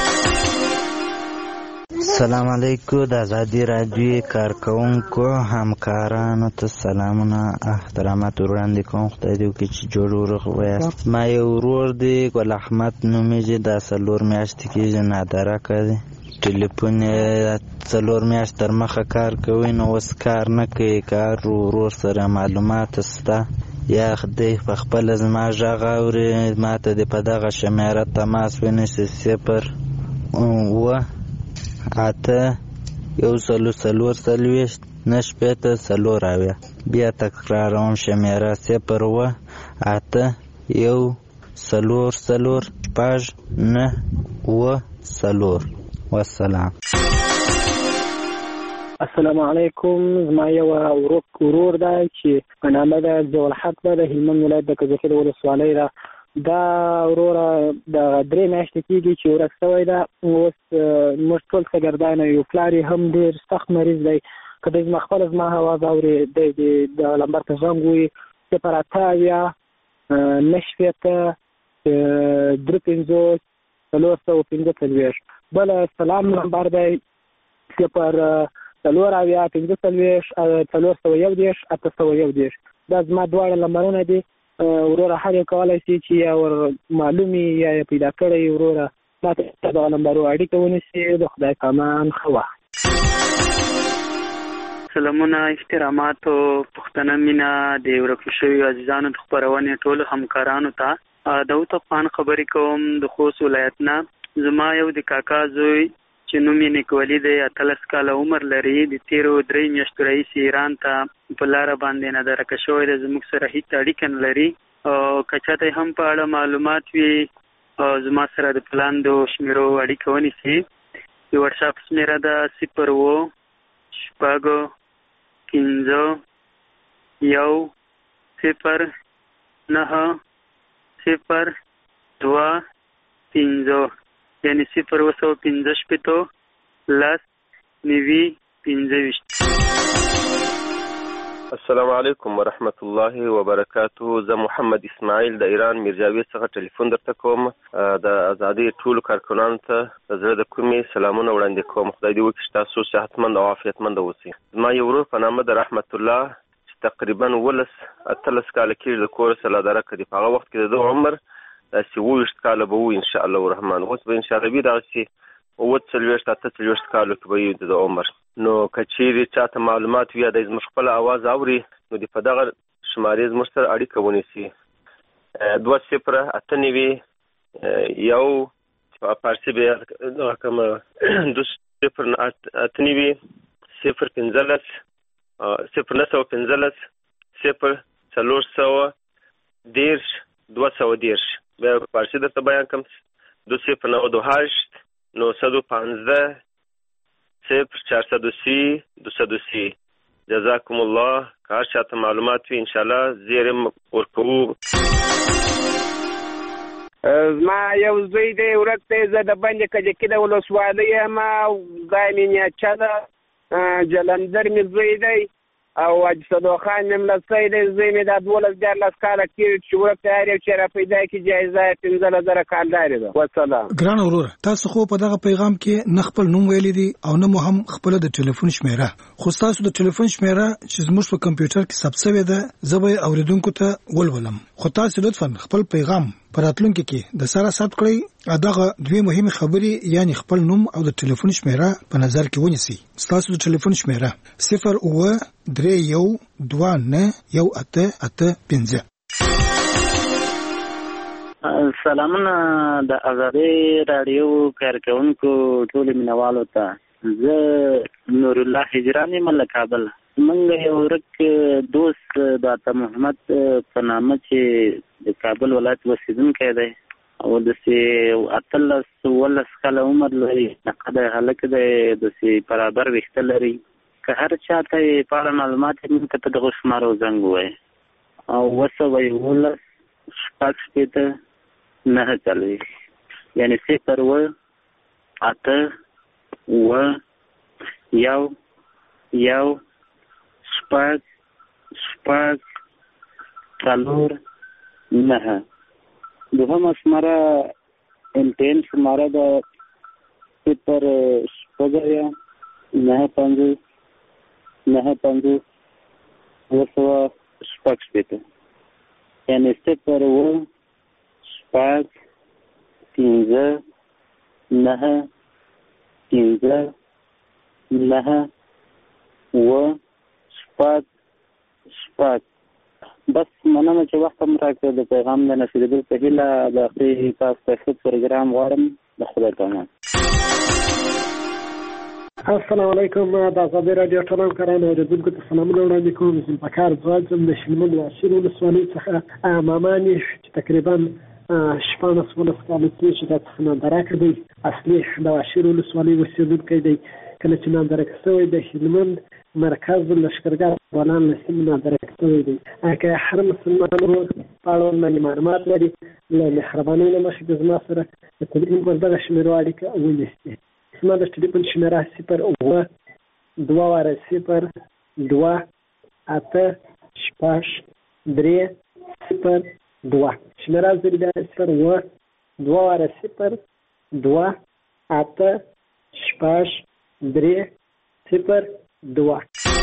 السلام علیکم. د ازادي راډیو کارکونکو همکارانو ته سلامونه احترامات وړاندې کوم. خدای دې وکړي چې جوړ ورغ وایاست. ما یو ورور دی ګل احمد نومیږي، دا 4 میاشتې کېږي نادرکه دی. ټلیفون یې 4 میاشت تر مخه کار کوي، نو اوس کار نه کوي. کار ورور سره معلومات سته یا دی په خپله زما غږ اوري، ما ته دې په دغه شمیره تماس ونیسي 0-1-4-4 بیا تکراروم شمیره 0-1-4-4-9-4. والسلام. السلام علیکم. زما یو ورور دی چې په نامه ده ضیاءالحق ده، د هلمند ولایت د کجکي ولسوالۍ ده. دا وروره د 3 میاشتې کېږي چې ورک شوی ده. اوس موږ ټول شاګردان یو، پلار یې هم ډېر سخت مریض دی. که دی زما خپله زما اواز اوري دی د لمبر ته زنګ ووایي 0-8-9-3-4-15. بله سلام نمبر دی 0-4-15-4-1-8-1. دا زما دواړه نمبرونه دي. وروره هر یو کولی شي چې یا ور معلومي یا پیدا کړی وروره ما ته دغه نمبرو اړیکه ونیسي. د خدای پامان ښه وخت. سلامونه، احترامات او پښتنه مینه د ورکو شویو عزیزانو د خپرونې ټولو همکارانو ته. داود افغان خبرې کوم د خوست ولایت نه. زما یو د کاکا زوی چې نوم یې نیکولي دی، 18 کاله عمر لري. د تیرو 3 میاشتو راهیسې ایران ته په لاره باندې نادرکه شوی دی. زموږ سره هیڅ اړیکه نه لري. که چاته هم په اړه معلومات وي زما سره د پلاندو شمیرو اړیکه ونیسي. د وټساپ شمیره ده 0-15-1-0-9-0-2-15 یعنی 0-1-15-10-90-15. السلام علیکم ورحمت الله وبرکاته. زه محمد اسماعیل د ایران میرجاوید څخه ټلیفون درته کوم. د ازادي ټولو کارکونانو ته د زړه د کومې سلامونه وړاندې کوم. خدای دې وکړي چې تاسو صحتمند او عافیتمند اوسئ. زما یو ورور په نامه د رحمت الله چې تقریبا 18 کاله کېږي د کور څخه لاداره کړي. په هغه وخت کې د عمر داسې 20 کاله به وي ان شاء الله الرحمن. اوس به ان شاء الله وي داسې 40 کالو کې به وي د عمر. نو که چیرې چاته معلومات وي یا د زموږ خپل اواز اوري نو د په دغه شمارې زموږ سره اړیکه ونیسي. 2089 یو فارسي به دغه کومه 2089 015 0 410 210 بیا فارسي درته بیان کوم 2098 915 0430 230. جزاکم الله. کار شاته معلومات وي ان شاء الله زیرم ورکوو. زما یو زوی دی ورک دی. زه د بند کجکي د ولسوالۍ یم. ځای مې نیچه ده. جلندر مې زوی دی او حاجي صدو خان مې ملسی دی. زوی مې دا 12 کاله کېږي چې ورک دی. هر یو چې را پیدا کړي جایزه یې 15,000 کالدارې ده. وسلام. ګران وروره، تاسو خو په دغه پیغام کې نه خپل نوم ویلی دی او نه مو هم خپل د ټلیفون شمیره. خو تاسو د ټلیفون شمیره چې زموږ په کمپیوټر کې ثبت شوی ده زه به اوریدونکو ته ولولم. خو تاسو لطفا خپل پیغام پر راتلونکي کې د سره ثبت کړئ. دغه دوه مهمه خبرې یعنی خپل نوم او د ټلیفون شمیره په نظر کې ونیسئ. تاسو د ټلیفون شمیره 09312918885. سلامونه د ازادي رادیو کارکونکو ټول مینوالو ته. زه نور الله هجرانی مل کابل. منګ یو ورک دوست د عطا محمد په نامه چې د کابل ولایت اوسیدونکی دی او د 18 کاله عمر لري. نقد هلک دی د برابر ویښته لري. که هر چاته یې په اړه معلومات وي موږ ته په دغو شمارو زنګ ووایي او 919 شپږ 9 یعنې 0 8 1 1 شپږ 4 9. دوهمه شماره MTN شماره ده 0 9 5 9 یعنی 0 شپږ 15 9 15 9 شپږ. بس مننه چې وخت هم راکړه. د پیغام د نشریدو په هیله د اخري تاسو ته ښه پروګرام غواړم. د خدای په امان. السلام علیکم. د ازادي رادیو ټول کارانو اوریدونکو ته سلامونه وړاندې کوم. زه په کار ځوان د شلمن واشر ولسوالۍ څخه مامانی چې تقریبا 14 کاله کېږي د څخه درک دی. اصلي د واشر ولسوالۍ اوسیدونکی دی. کله چې نام درک شوی د هلمند مرکز لشکرګاه افغانان له سیمې نه درک شوی دی. که هر مسلمان په اړه باندې معلومات لري له مهربانۍ نه مخکې د زما سره د تلیفون پر دغه شمیرو اړیکه ونیسي. زما د ټلیفون شمیره 0 2 0 2 8 6 3 0 2. شمیره زه بیا 0 2 0 2 8 6 3 0 2.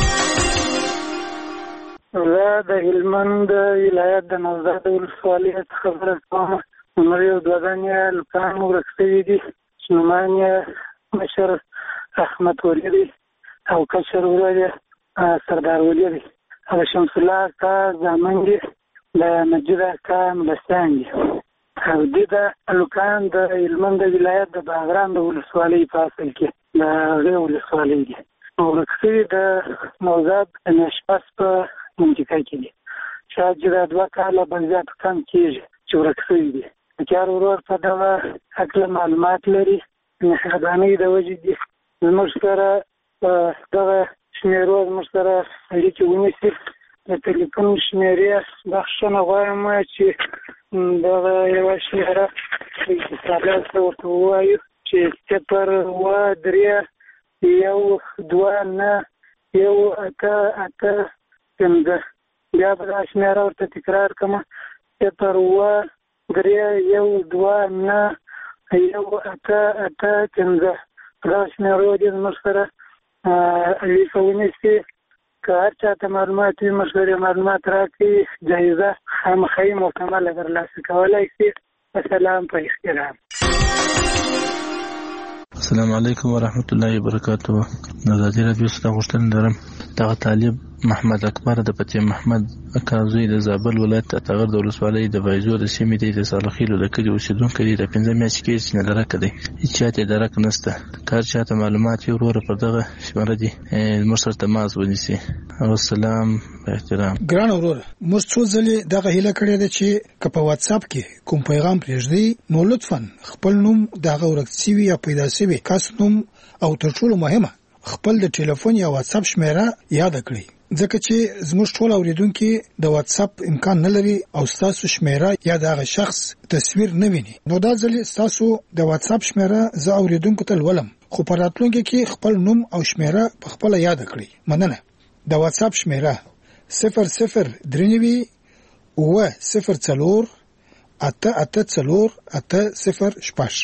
زه د هلمند ولایت د نوزاد ولسوالۍ څخه خبره کوم. عمر یو 2 دانې لوکان ورک شوي دي. نومان یې مشر احمد ولی دی او کشر ورور یې سردار ولی دی. او شمس الله اکا زامن دي د مجید اکا ملستان دي. او دې د لوکان د هلمند ولایت د باغران د ولسوالۍ په اصل کې د هغې ولسوالۍ دي. ورک شوي د نوزاد د نشپس په منطقه کې دي. شاید چې دا 2 کاله به زیات کم کېږي چې ورک شوي دي. کار ورور په دغه هکله معلومات لري. مهربانۍ د وجې دي زموږ سره دغه شمېرو زموږ سره اړیکې ونیسي. د ټلیفون شمېرې بخښنه غواړم چې دغه یوه شمېره اتصالات ته ورته ووایو چې 0 3 1 2 9 1 8 8 5 بیا به دا شمیره ورته تکرار کړم 0 و 3 1 2 9 1 8 8 5 دا شمیرو دې زموږ سره الیفه ونیسي که هر چاته معلومات وي موږ سره معلومات راکړي جایزه خامخا مکمله ترلاسه کولی شي. السلام په احترام. السلام علیکم ورحمت الله وبرکاته. ازادي راډیو څخه غوښتنه لرم دغه طالب محمد اکبر د پته محمد اکازوی د زابل ولایت اتغر د ولسوالۍ د بایزو د سیمې د صالحیلو د کلی اوسیدونکو دی د 15 میاشتې کې نه درک دی هیڅ چاته درک نشته. کار چاته معلومات یو ورور پر دغه شماره دی مرسل تماس ونیسي. السلام احترام. ګران ورور موږ څو ځلې دغه هیله کړې ده چې په واتس اپ کې کوم پیغام پرېږدي نو لطفا خپل نوم دغه ورکسي یا پیدا شوی کس نوم او تر ټولو مهمه خپل د ټلیفون یا واتس اپ شمیره یاد کړئ ځکه چې زموږ ټول اوریدونکو د واتس اپ امکان نه لري او تاسو شمیره یا دغه شخص تصویر نه ویني. نو دا ځلې تاسو د واتس اپ شمیره زه اوریدونکو ته ولم خو په راتلونکي کې خپل نوم او شمیره په خپل یاد کړئ. مننه. د واتس اپ شمیره 0039 و 04 884 808.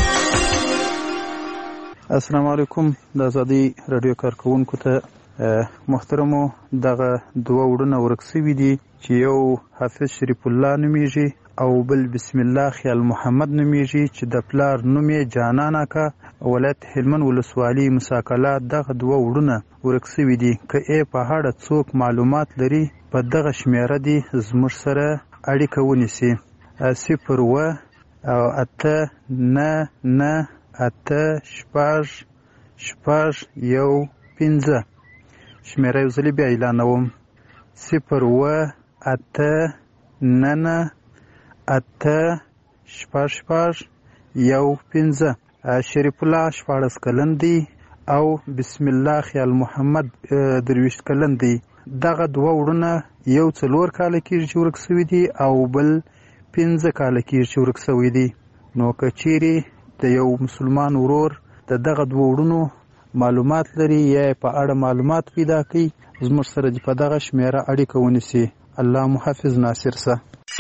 السلام علیکم. د ازادي رادیو کارکونکو ته محترمو دغه دوه وړونه ورکسوي دي چې یو حافظ شریف الله نومیږي او بل بسم الله خیال محمد نومیږي چې د پلار نوم یې جانان اکا ولایت هلمند ولسوالۍ مساکلات. دغه دوه وړونه ورکسوي دي که په هغه څوک معلومات لري په دغه شمیره دي زموږ سره اړیکه ونیسي 0 و 8 9 9 8 شپږ شپږ 1 5. شمیره یو ځلې بیا اعلانوم 0 و 8 9 8 شپږ شپږ 1 5. شریف الله 14 کلن دی او بسم الله خیال محمد 23 کلن دی. دغه دوه وړونه یو 4 کال کې چې ورک شوی دي او بل 15 کال کې چې ورک شوی دي. نو کچيري د یو مسلمان ورور د دغه دوه وړونو معلومات لري یا په اړه معلومات پیدا کړي زموږ سره په دغه شمیره اړیکه ونیسي. الله محافظ ناصر سه.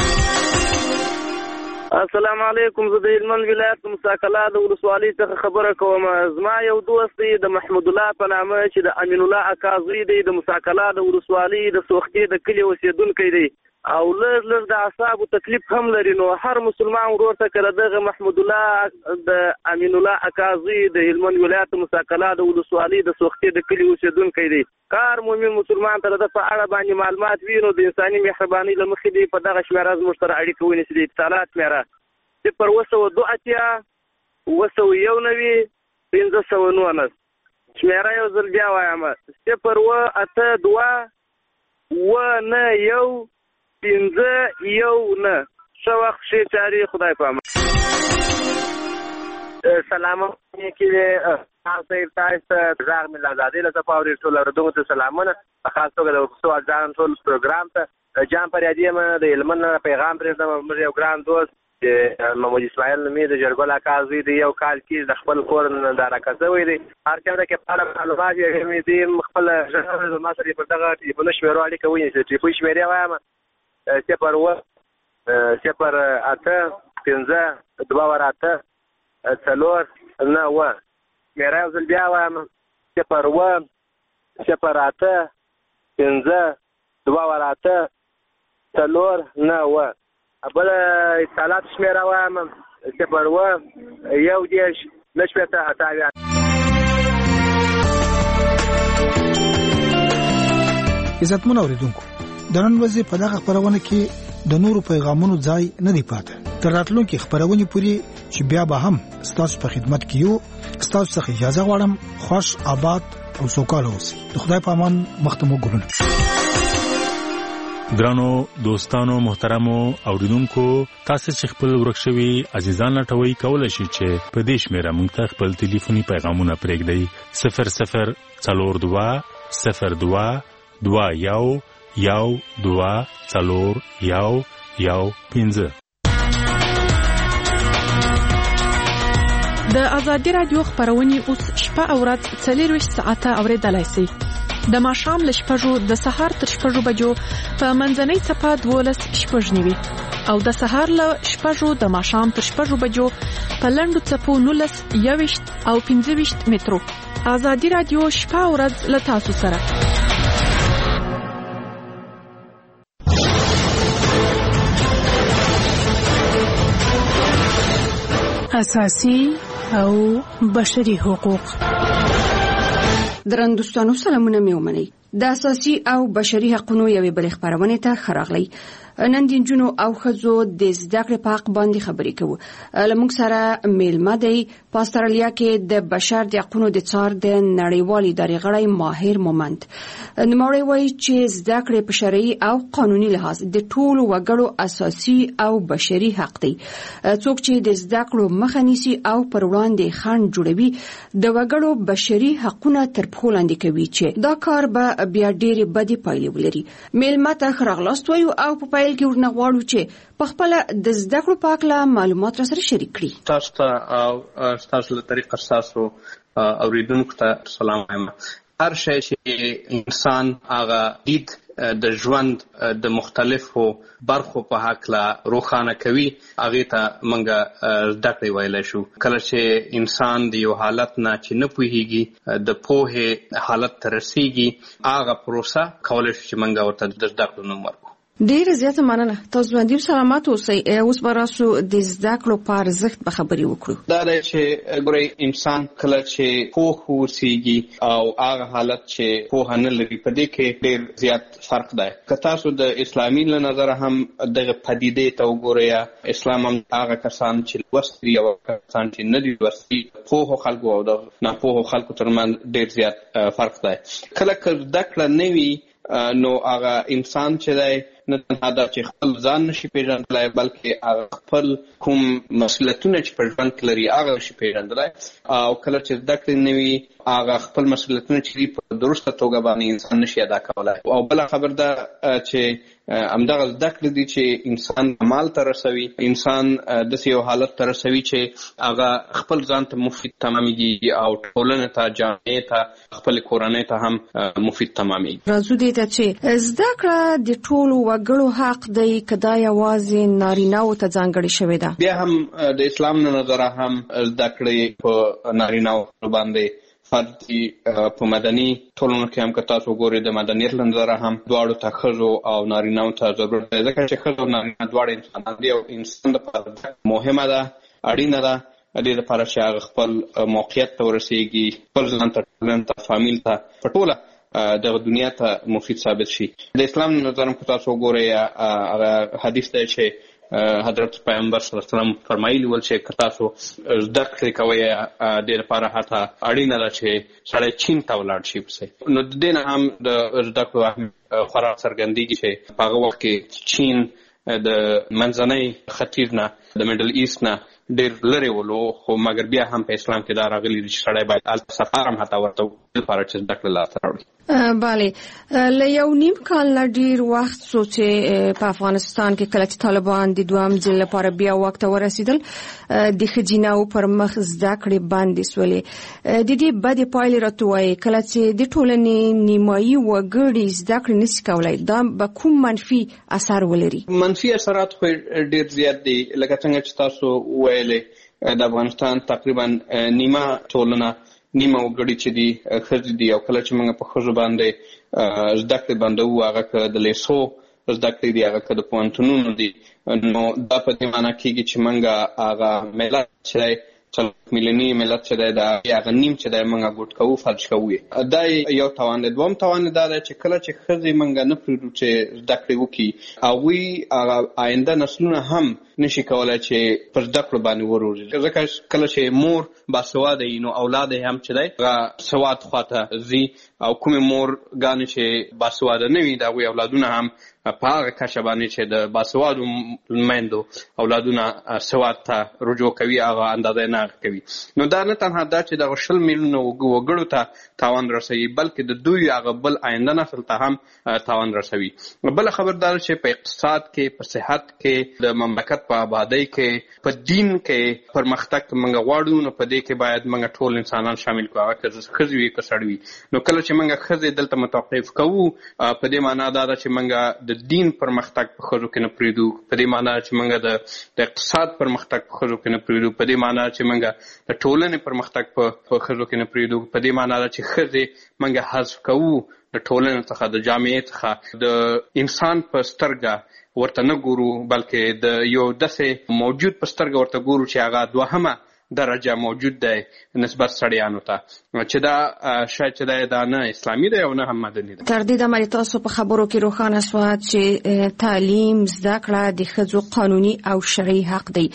السلام علیکم. زه د هلمند ولایت مساکلا د ولسوالۍ څخه خبره کوم. زما یو دوست دی د محمود الله په نامه چې د امین الله اکازوی دی د مساکلا د ولسوالۍ د سوختي د کلی اوسیدونکی دی او لږ د اعصابو تکلیف هم لري. نو هر مسلمان ورور ته کړه دغه محمود الله د امین الله اکازوی د هلمند ولایت مساکلا د ولسوالۍ د سوختي د کلی اوسیدونکی دی. کار مومن مسلمان ته د په اړه باندې معلومات وینو د انساني مهرباني له مخې دی په دغه شمیره زموږ سره اړیکه ونیسي. د اتصالات شمیره 0 و 2 1 519. شمیره یو ځل بیا وایم 0 و 8 2 و 9 1 15 1 9. ښه وخت ښې چارې خدای په امان. سلام علیکم. تاسو تاسو زاغ مل آزادي له پاوري ټول ردو ته سلامونه په خاص توګه د وسو ځان ټول پروګرام ته جام پر یادې ما د علمن پیغام پرې د یو ګران دوست محمد اسماعیل نومي د جرګل اکازوی دی یو کال کې د خپل کور نه دا راکځوي دی هر چا د کې په معلومات یې مې دي خپل ژوند ما سره په دغه ټلیفون شمیره اړیکه ونی چې ټلیفون شمیره وایم 0 و 0 8 15 2 8 4 9 میرا یو ځل بیا وایم 0 و 0 8 15 2 8 4 9. بل اتصالات شمیره وایم 0 و 1 10 28. عزتمن اوریدونکو د نن ورځې په دغه خبرونه کې د نورو پیغامونو ځای نه دی پاتې. تر راتلونکي خبرونه پوری چې بیا به هم ستاسو په خدمت کې یو. ستاسو څخه اجازه غواړم خوش آباد او سوکاله اوسئ. د خدای په امان مختمو ګلونه. ګرانو دوستانو محترمو اوریدونکو تاسو چې خپل ورکشوي عزیزان لټوي کولای شئ چې په دې شمیره موږ ته خپل ټلیفوني پیغامونه پرېږدئ 00 42 02 21 1 2 4 1 1 5. د ازادي رادیو خبرونه اوس شپه او ورځ 24 ساعته اوریدلای شئ. د ماښام له 6 د سهار تر 6 بجو په منځنۍ څپه 12:09 او د سهار له 6 د ماښام تر 6 بجو په لنډو څپو 19 او 15 مترو. آزادي رادیو شپه او ورځ له تاسو سره. اساسي او بشري حقوق. درنوستانو سلامونه مې ومنئ. د اساسي او بشري حقوقو یوې بلې خبرونه ته خراغلی. نن د نجونو او ښځو د زده کړې په حق باندې خبرې کوو. لمونږ سره میلمه دی په استرالیا کې د بشر د حقوقو د څار د نړیوالې ادارې غړی ماهر مومند. نوموړی وایي چې زده کړې په شرعي او قانوني لحاظ د ټولو وګړو اساسي او بشري حق دی. څوک چې د زده کړو مخه نیسي او پر وړاندې خنډ جوړوي د وګړو بشري حقونه تر پښو لاندې کوي چې دا کار به بیا ډېرې بدې پایلې ولري. میلمه ته ښه راغلاست وایو او په پیل کې ورنه غواړو چې په خپل د زده کړو په اړه معلومات را سره شریک کړي. تاسو ته او تاسو له طریقه تاسو اوریدونکو ته سلام وایم. هر شی چې انسان هغه دید د ژوند د مختلفو برخو په حق لا روښانه کوي هغه ته منګه زده کړې ویل شو. کله چې انسان د یو حالت نه چې نه پوهیږي د پوهه حالت ته رسیږي هغه پروسه کولای شي چې منګه ورته د زده کړو نوم ورکړو. ډیر زیاته مننه. تاسو باندې سلامات اوسئ. اوس به راسو د زده کړو په ارزښت به خبرې وکړو. دا دی چې ګورئ انسان کله چې پوه اوسېږي او هغه حالت چې پوهه نه لري په دې کې ډیر زیات فرق دی. که تاسو د اسلامي له نظره هم دغه پدیدې ته وګورئ، اسلام هم هغه کسان چې لوستي او کسان چې نه دي لوستي پوهو خلکو او د ناپوهو خلکو ترمنځ ډیر زیات فرق دی. کله که زده کړه نه وي نو هغه انسان چې دی نه تنها دا چې خپل ځان نشي پیژندلای بلکې هغه خپل کوم مسؤلیتونه چې په ژوند کې لري هغه نشي پیژندلای. او کله چې زده کړې نه وي هغه خپل مسؤلیتونه چې په درسته توګه باندې انسان نشي ادا کولای. او بل خبر دا چې همدغه زده کړې دي چې انسان عمل ته رسوي، انسان د یو حالت ته رسوي چې هغه خپل ځان ته مفید تمامېږي او ټولنې ته جامعې ته خپل کورنۍ ته هم مفید تمامېږي. راځو دې ته چې زده کړه د ټولو وګړو حق دی که دا یوازې نارینه‌وو ته ځانګړې شوې ده؟ بیا هم د اسلام له نظره هم زده کړې په نارینه‌وو باندې فرض دي. په مدني ټولنو کې هم که تاسو وګورئ د مدنیت له نظره هم دواړو ته ښځو او نارینه‌وو ته ضرورت دی، ځکه چې ښځه او نارینه دواړه انسانان دي او انسان لپاره مهمه ده، اړینه ده د دې لپاره چې هغه خپل موقعیت ته ورسېږي، خپل ځان ته، ټولنې ته، فامیل ته، په ټوله دغه دنیا ته مفید ثابت شي. د اسلام له نظره که تاسو وګورئ هغه حدیث دی چې حضرت پیغمبر صلی الله علیه وسلم فرمایلی ول چې که تاسو زده کړې کوئ د دې لپاره حتی اړینه ده چې سړی چین ته ولاړ شي پسې. نو د دې نه هم د زده کړو خورا څرګندېږي چې په هغه وخت کې چین د منځنۍ ختیځ نه د میډل ایست نه ډېر لرې ولو، خو مګر بیا هم په اسلام کې دا راغلي دي چې سړی باید هلته سفر هم حتی ورته لپاره چې زده کړه لاسته راوړي. بله، له یو نیم کال نه ډیر وخت څو چې په افغانستان کې کله چې طالبان د دویم ځل لپاره بیا واک ته ورسېدل د ښځیناو پر مخ زده کړې بندې سولې. د دې بدې پایلې راته وایي کله چې د ټولنې نیمایي وګړي زده کړې نشي کولی دا به کوم منفي اثر ولري؟ منفي اثرات خو ډیر زیات دي. لکه څنګه چې تاسو وویلې د افغانستان تقریبا نیمه ټولنه، نیمه وګړي چې دي ښځې دي، او کله چې موږ په ښځو باندې زده کړې بندوو هغه که د لیسو زده کړې دي هغه که د پوهنتونونو دي، نو دا په دې معنا کېږي چې موږ هغه ملت چې دی 4 میلیوني ملت چې دی دا هغه نیم چې دی موږ ګوټ کوو، فلج کوو. دا یو تاوان دی. دوم تاوان دا دی چې کله چې ښځې موږ نه پرېږدو چې زده کړې وکړي هغوی هغه آینده نسلونه هم نشي کولای چې پر زده کړو باندې وروزي، ځکه کله چې مور باسواده وي نو اولاد یې هم چې دی هغه سواد خواته ځي، او کومې مورګانې چې باسواده نه وي د هغوی اولادونه هم په هغه کچه باندې چې د باسوادو میندو اولادونه سواد ته رجوع کوي هغه اندازه نه کوي. نو دا نه تنها دا چې د 20 میلیونه وګړو ته تاوان رسوي بلکې د دوی هغه بل آینده نسل ته هم تاوان رسوي. بل خبردار چې په اقتصاد کې، په صحت کې، د مملکت په آبادی کې، په دین کې پرمختګ موږ غواړو، نو په دې کې باید موږ ټول انسانان شامل کړو، هغه که ښځې وي که سړي وي. نو کله چې موږ ښځې دلته متوقف کوو په دې معنا دا ده چې موږ د دین پرمختګ په ښځو کې نه پرېږدو، په دې معنا چې موږ د اقتصاد پرمختګ په ښځو کې نه پرېږدو، په دې معنا چې موږ د ټولنې پرمختګ په ښځو کې نه پرېږدو، په دې معنا ده چې ښځې موږ حذف کوو د ټولنې څخه، د جامعې څخه، د انسان په سترګه ورته نه ګورو بلکې د یو داسې موجود په سترګه ورته ګورو چې هغه دوهمه درجه موجود دی نسبت سړیانو ته، چې دا شاید چې دا نه اسلامي دی او نه هم مدني دی. تر دې دمه تاسو په خبرو کې روښانه شوه چې تعلیم زده کړه د ښځو قانوني او شرعي حق دی.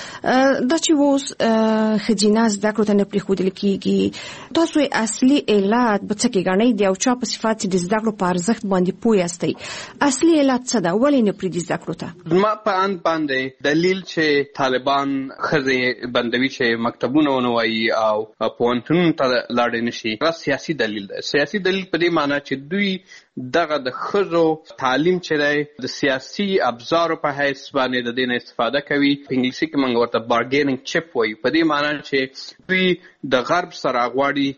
دا چې اوس ښځینه زده کړو ته نه پرېښودل کېږي، تاسو اصلي علت به څه کې ګڼئ د یو چا په صفت چې د زده کړو په ارزښت باندې پوه یاستئ؟ اصلي علت څه ده؟ ولې نه پرېږدي زده کړو ته؟ زما په اند باندې دلیل چې طالبان ښځې بندوي چې مکتبونه ونه وایي او پوهنتونونو ته لاړې نشي، دا سیاسي دلیل دی. سیاسي دلیل په دې معنی چې دوی دغه د ښځو تعلیم چې دی د سیاسي ابزارو په حیث باندې د دې نه استفاده کوي. په انګلیسي کې موږ ورته بارګیننګ چپ وایو، په دې معنی چې دوی د غرب سره غواړي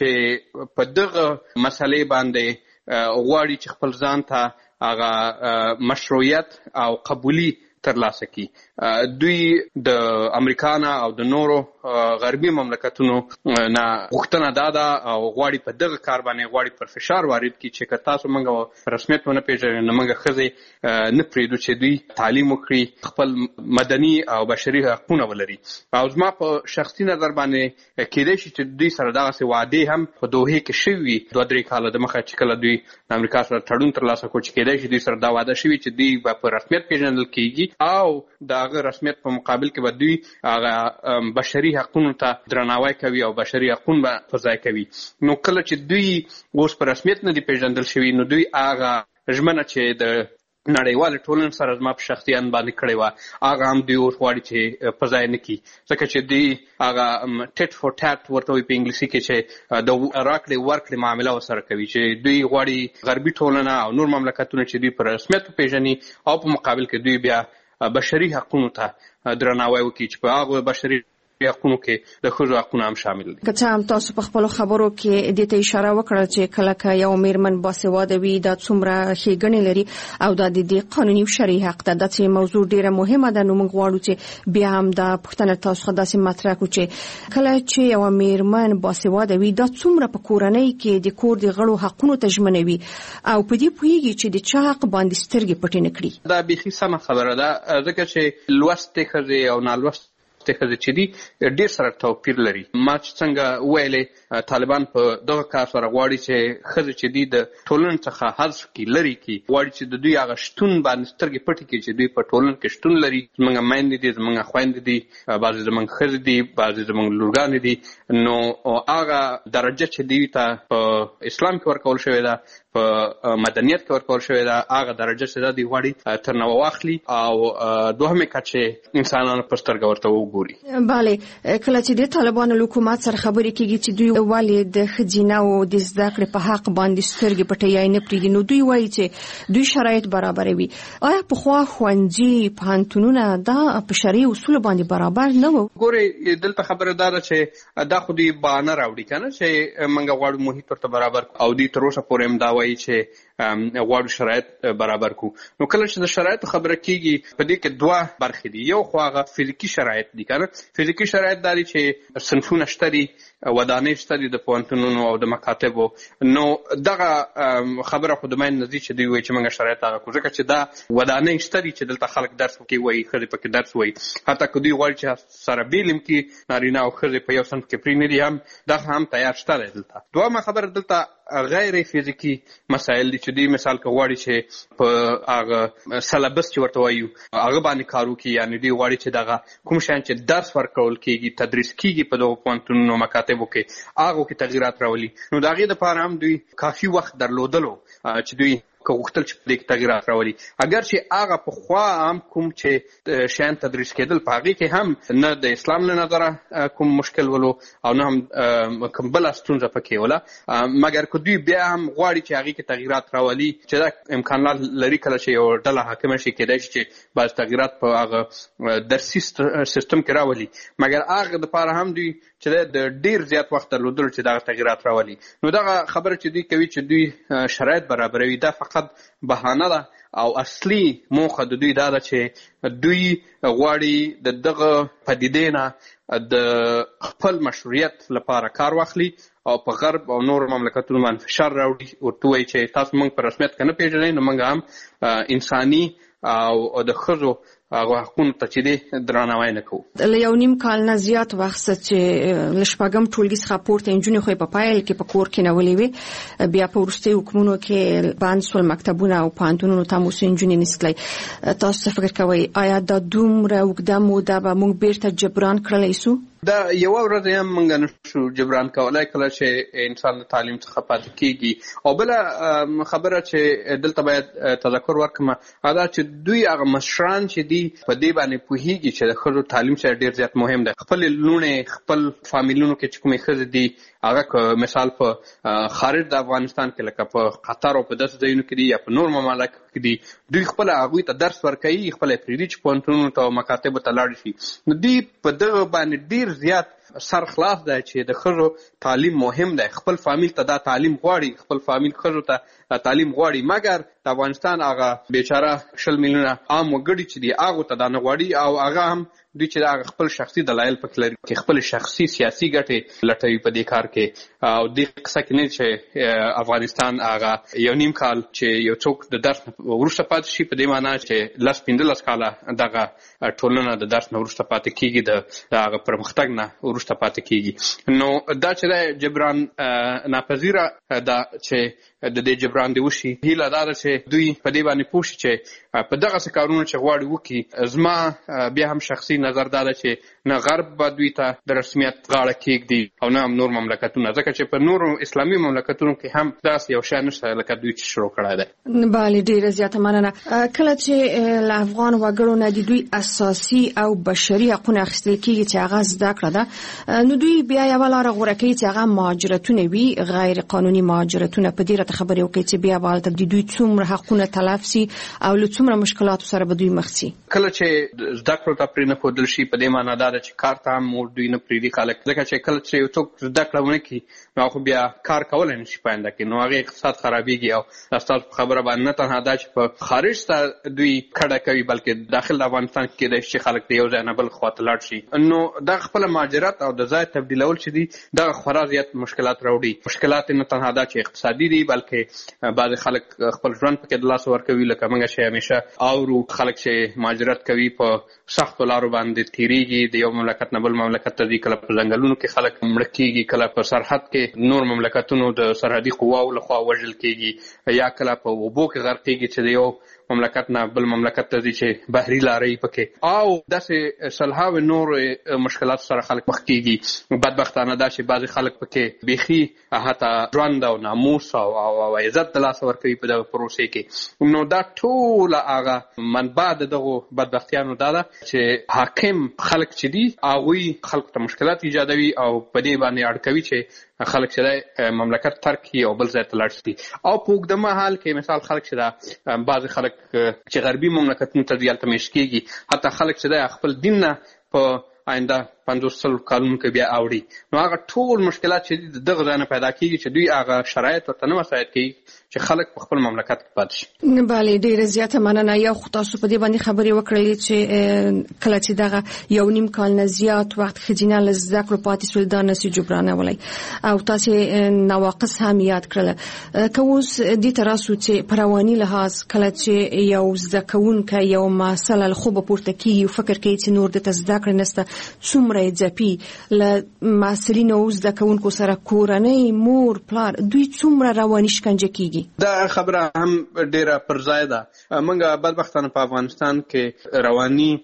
چې په دغه مسلې باندې غواړي چې خپل ځان ته هغه مشروعیت او قبولي ترلاسه کی. دوی د امریکا نه او د نورو غربي مملکتونو نه غوښتنه دا ده او غواړي په دغه کار باندې غواړي پر فشار وارد کړي چې که تاسو موږ رسمیت ونه پېژنئ نو موږ ښځې نه پرېږدو چې دوی تعلیم وکړي، خپل مدني او بشري حقونه ولري. او زما په شخصي نظر باندې کېدای شي چې دوی سره دغسې وعدې هم په دوحې کې شوي وي 2-3 کاله د مخه چې کله دوی د امریکا سره تړون ترلاسه کړو، چې کېدای شي دوی سره دا وعده شوي چې دوی به په رسمیت پېژندل کېږي او د هغه رسمیت په مقابل کې به دوی هغه بشري حقونو ته درناوی کوي او بشري حقونه به په ځای کوي. نو کله چې دوی اوس په رسمیت نه دي پېژندل شوي نو دوی هغه ژمنه چې د نړیوالې ټولنې سره زما په شخصي اند باندې کړې وه هغه هم دوی اوس غواړي چې په ځای نه کړي، ځکه چې دوی هغه ټیټ فور ټیټ ورته وایي په انګلیسي کې چې د راکړې ورکړې معامله ورسره کوي، چې دوی غواړي غربي ټولنه او نور مملکتونه چې دوی په رسمیت وپېژني او په مقابل کې دوی بیا بشري حقونو ته درناوی وکړي چې په هغه بشري حقونو کې د ښځو حقونه هم شامل دي. که څه هم تاسو په خپلو خبرو کې دې ته اشاره وکړه چې کله که یو میرمن باسواده وي دا څومره ښېګڼې لري او دا د دې قانوني او شرعي حق ده. دا چې موضوع ډېره مهمه ده، نو موږ غواړو چې بیا هم دا پوښتنه تاسو څخه داسې مطرح کړو چې کله چې یوه میرمن باسواده وي دا څومره په کورنۍ کې د کور د غړو حقونو ته ژمنوي او په دې پوهېږي چې د چا حق باندې سترګې پټې نه کړي. دا بیخي سمه خبره ده، ځکه چې لوستې ښځې او نالوستې ښځې چې دي ډېر سره توپیر لري. ما چې څنګه ویلې طالبان په دغه کار سره غواړي چې ښځې چې دي د ټولنې څخه حذف کړي، لرې کړي، غواړي چې د دوی هغه شتون باندې سترګې پټې کړي چې دوی په ټولنه کې شتون لري. زموږ میندې دي، زموږ خویندې دي، بعضې زموږ ښځې دي، بعضې زموږ لورګانې دي. نو هغه درجه چې دوی ته په اسلام کې ورکول شوې ده، په مدنیت کې ورکول شوې ده، هغه درجه چې ده دوی غواړي تر نوه واخلي او دوهمې کچې انسانانو په سترګه ورته وګوري. بله، کله چې د طالبانو له حکومت سره خبرې کېږي چې دوی ولې د ښځینه‌و د زده کړې په حق باندې سترګې پټوي یا نه پرېږدي، نو دوی وایي چې دوی شرایط برابروي. آیا پخوا ښوونځي پوهنتونونه دا په شرعي اصولو باندې برابر نه وو؟ ګورې دلته خبره دا ده چې دا خو دوی بهانه راوړي که نه چې موږ غواړو محیط ورته برابر او دوی تر اوسه پورې هم دا وایي چې غواړو شرایط برابر کړو. نو کله چې د شرایطو خبره کېږي په دې کې دوه برخې دي. یو خو هغه فزیکي شرایط دي که نه، فزیکي شرایط دا دي چې صنفونه شته دي، ودانۍ شته دي د پوهنتونونو او د مکاتبو. نو دغه خبره خو د مین نه ځي چې دوی وایي چې موږ شرایط هغه کړو، ځکه چې دا ودانۍ شته دي چې دلته خلک درس وکړي وایي، ښځې پکې درس وایي. حتی که دوی غواړي چې سره بیل هم کړي نارینه او ښځې په یو صنف کې پرې نه دي، هم دغه هم تیار شته دی دلته. دویمه خبره دلته غیر فزیکي مسایل دي چې دوی مثال که غواړي چې په هغه سلبس چې ورته وایو هغه باندې کار وکړي، یعنې دوی غواړي چې دغه کوم شیان چې درس ورکول کېږي، تدریس کېږي په دغو پوهنتونونو مکاتبو کې، هغو کې تغییرات راولي. نو د هغې دپاره هم دوی کافي وخت درلودلو چې دوی که غوښتل چې په دې کې تغیرات راولي. اگر چې هغه پخوا هم کوم چې شیان تدریس کېدل په هغې کې هم نه د اسلام له نظره کوم مشکل ولو او نه هم کوم بله ستونزه پکې وله، مګر که دوی بیا هم غواړي چې هغې کې تغیرات راولي، چې دا امکانات لري کله چې یو ډله حاکمه شي، کېدای شي چې بعض تغیرات په هغه درسي سیستم کې راولي، مګر هغه دپاره هم دوی چې د ډېر زیات وخت درلودلو چې دغه تغیرات راولي. نو دغه خبره چې دوی کوي چې دوی شرایط برابروي، دا فقط بهانه ده او اصلي موخه د دوی دا ده چې دوی غواړي د دغه پدیدې نه د خپل مشروعیت لپاره کار واخلي او په غرب او نور مملکتونو باندې فشار راوړي، ورته وایي چې تاسو موږ په رسمیت که نه پېژنئ نو موږ هم انساني او د ښځو هغه حقونو ته چې دی درناوی نه کوو. له یو نیم کال نه زیات وخت چې له شپږم ټولګي څخه پورته نجونې خو په پیل کې په کور کې نولې وې، بیا په وروستیو حکمونو کې بند شول مکتبونه او پوهنتونونو ته اوس نجونې نستلی. تاسو څه فکر کوئ آیا دا دومره اوږده موده به موږ بیرته جبران کړلی سو؟ دا یوه ورځ هم موږ نشو جبران کولی کله چې انسان د تعلیم څخه پاتې کېږي. او بله خبره چې دلته باید تذکر ورکړم هغه دا چې دوی هغه مشران چې دي په دې باندې پوهېږي چې د ښځو تعلیم سره ډېر زیات مهم دی. خپل لوڼې خپل فامیلونو کې چې کومې ښځې دي هغه که مثال په خارج د افغانستان کې لکه په قطر او په داسې ځایونو کې دي یا په نور ممالکو کې دي، دوی خپله هغوی ته درس ورکوي، خپله یې پرېږدي چې پوهنتونونو ته او مکاتبو ته لاړ شي. نو دوی په دغه باندې ډېر زیات سر خلاص دی چې د ښځو تعلیم مهم دی. خپل فامیل ته دا تعلیم غواړي، خپل فامیل ښځو ته تعلیم غواړي، مګر د افغانستان هغه بیچاره 20 میلیونه عام وګړي چې دي هغو ته دا نه غواړي، او هغه هم دوی چې هغه خپل شخصي دلایل پکې لري چې خپل شخصي سیاسي ګټې لټوي په دې کار کې. او دې قصه کې نه چې افغانستان هغه یو نیم کال چې یو څوک د درس وروسته پاتې شي، په دې معنا چې 10-15 کاله دغه ټولنه د درس نه وروسته پاتې کېږي، د هغه پرمختګ نه وروسته پاتې کېږي. نو دا چې دا جبران ناپذیره ده چې د دې جبران دی وشي. هیله دا ده چې دوی په دې باندې پوه شي چې په دغسې کارونو چې غواړي وکړي. زما بیا هم شخصي نظر دا ده چې نه غرب به دوی ته د رسمیت غاړه کېږدي او نه هم نور مملکتونه، ځکه چې په نورو اسلامي مملکتونو کې هم داسې یو شی نشته لکه دوی چې شروع کړی دی. بله، ډېره زیاته مننه. کله چې له افغان وګړو نه د دوی اساسي او بشري حقونه اخیستل کېږي چې هغه زده کړه ده، نو دوی بیا یوه لاره غوره کوي چې هغه مهاجرتونه وي، غیر قانوني مهاجرتونه. په دې راته خبرې وکړئ چې بیا به هلته د دوی څومره حقونه تلف سي او له څومره مشکلاتو سره به دوی مخ سي. کله چې زده کړو ته پرې نه ښودل شي، په دې معنا دا ده چې کار ته هم دوی نه پرېږدي خلک، ځکه چې کله چې یو څوک زده کړه ونه کړي نو هغه بیا کار کولی نه شي په آینده کې، نو هغې اقتصاد خرابېږي. او ستاسو په خبره باندې نه تنها دا چې په خارج ته دوی کډه کوي، بلکې داخل د افغانستان کې کېدای شي خلک د یو ځای نه بل خوا ته لاړ شي. نو دغه خپله مهاجرت او د ځای تبدیلول چې دي دغه خورا زیات مشکلات راوړي. مشکلات نه تنها دا چې اقتصادي دي، بلکې بعضې خلک خپل ژوند پکې د لاسه ورکوي، لکه موږ چې همیشه اورو خلک چې مهاجرت کوي په سختو لارو باندې تېرېږي، د یو مملکت نه بل مملکت ته ځي، کله په ځنګلونو کې خلک مړه کېږي، کله په سرحد کې نور مملکتونو د سرحدي قواو لخوا وژل کېږي، یا کله په اوبو کې غرق کېږي چې د یو مملکت نه بل مملکت ته ځي چې بحري لارې پکې، او داسې سلهاوې نور مشکلات سره خلک مخ کېږي. بدبختانه دا چې بعضې خلک پکې بیخي حتی ژوند او ناموس او عزت د لاسه ورکوي په دغه پروسې کې. نو دا ټوله هغه منبع د دغو بدبختیانو دا ده چې حاکم خلک چې دي هغوی خلکو ته مشکلات ایجادوي او په دې باندې اړ کوي چې خلک چې دی مملکت ترک کړي او بل ځای ته لاړ شي. او په اوږده مهال کې مثال خلک چې دا بعضې خلک چې غربي مملکتونو ته ځي هلته میشت کېږي، حتی خلک چې دی خپل دین نه په آینده 50 کالونو کې بیا اوړي. نو هغه ټول مشکلات چې دغه ځای نه پیدا کېږي چې دوی هغه شرایط ورته نه مساعد کوي چې خلک په خپل مملکت کې پاتې شي. بله، ډېره زیاته مننه. یو خو تاسو په دې باندې خبرې وکړلې چې کله چې دغه یو نیم کال نه زیات وخت ښځینه له زده کړو پاتې سول دا نسي جبرانولی، او تاسې نواقص هم یاد کړله. که اوس دې ته راسو چې په رواني لحاظ کله چې یو زده کوونکی یو محصله له خوبه پورته کېږي او فکر کوي چې نور دته زده کړې نشته، څومره دومره ځپي له محصلینو او زده کوونکو سره کورنۍ مور پلار دوی څومره رواني شکنجه کیږي. دا خبره هم ډیره پر ځای ده. موږ بدبختانه په افغانستان کې رواني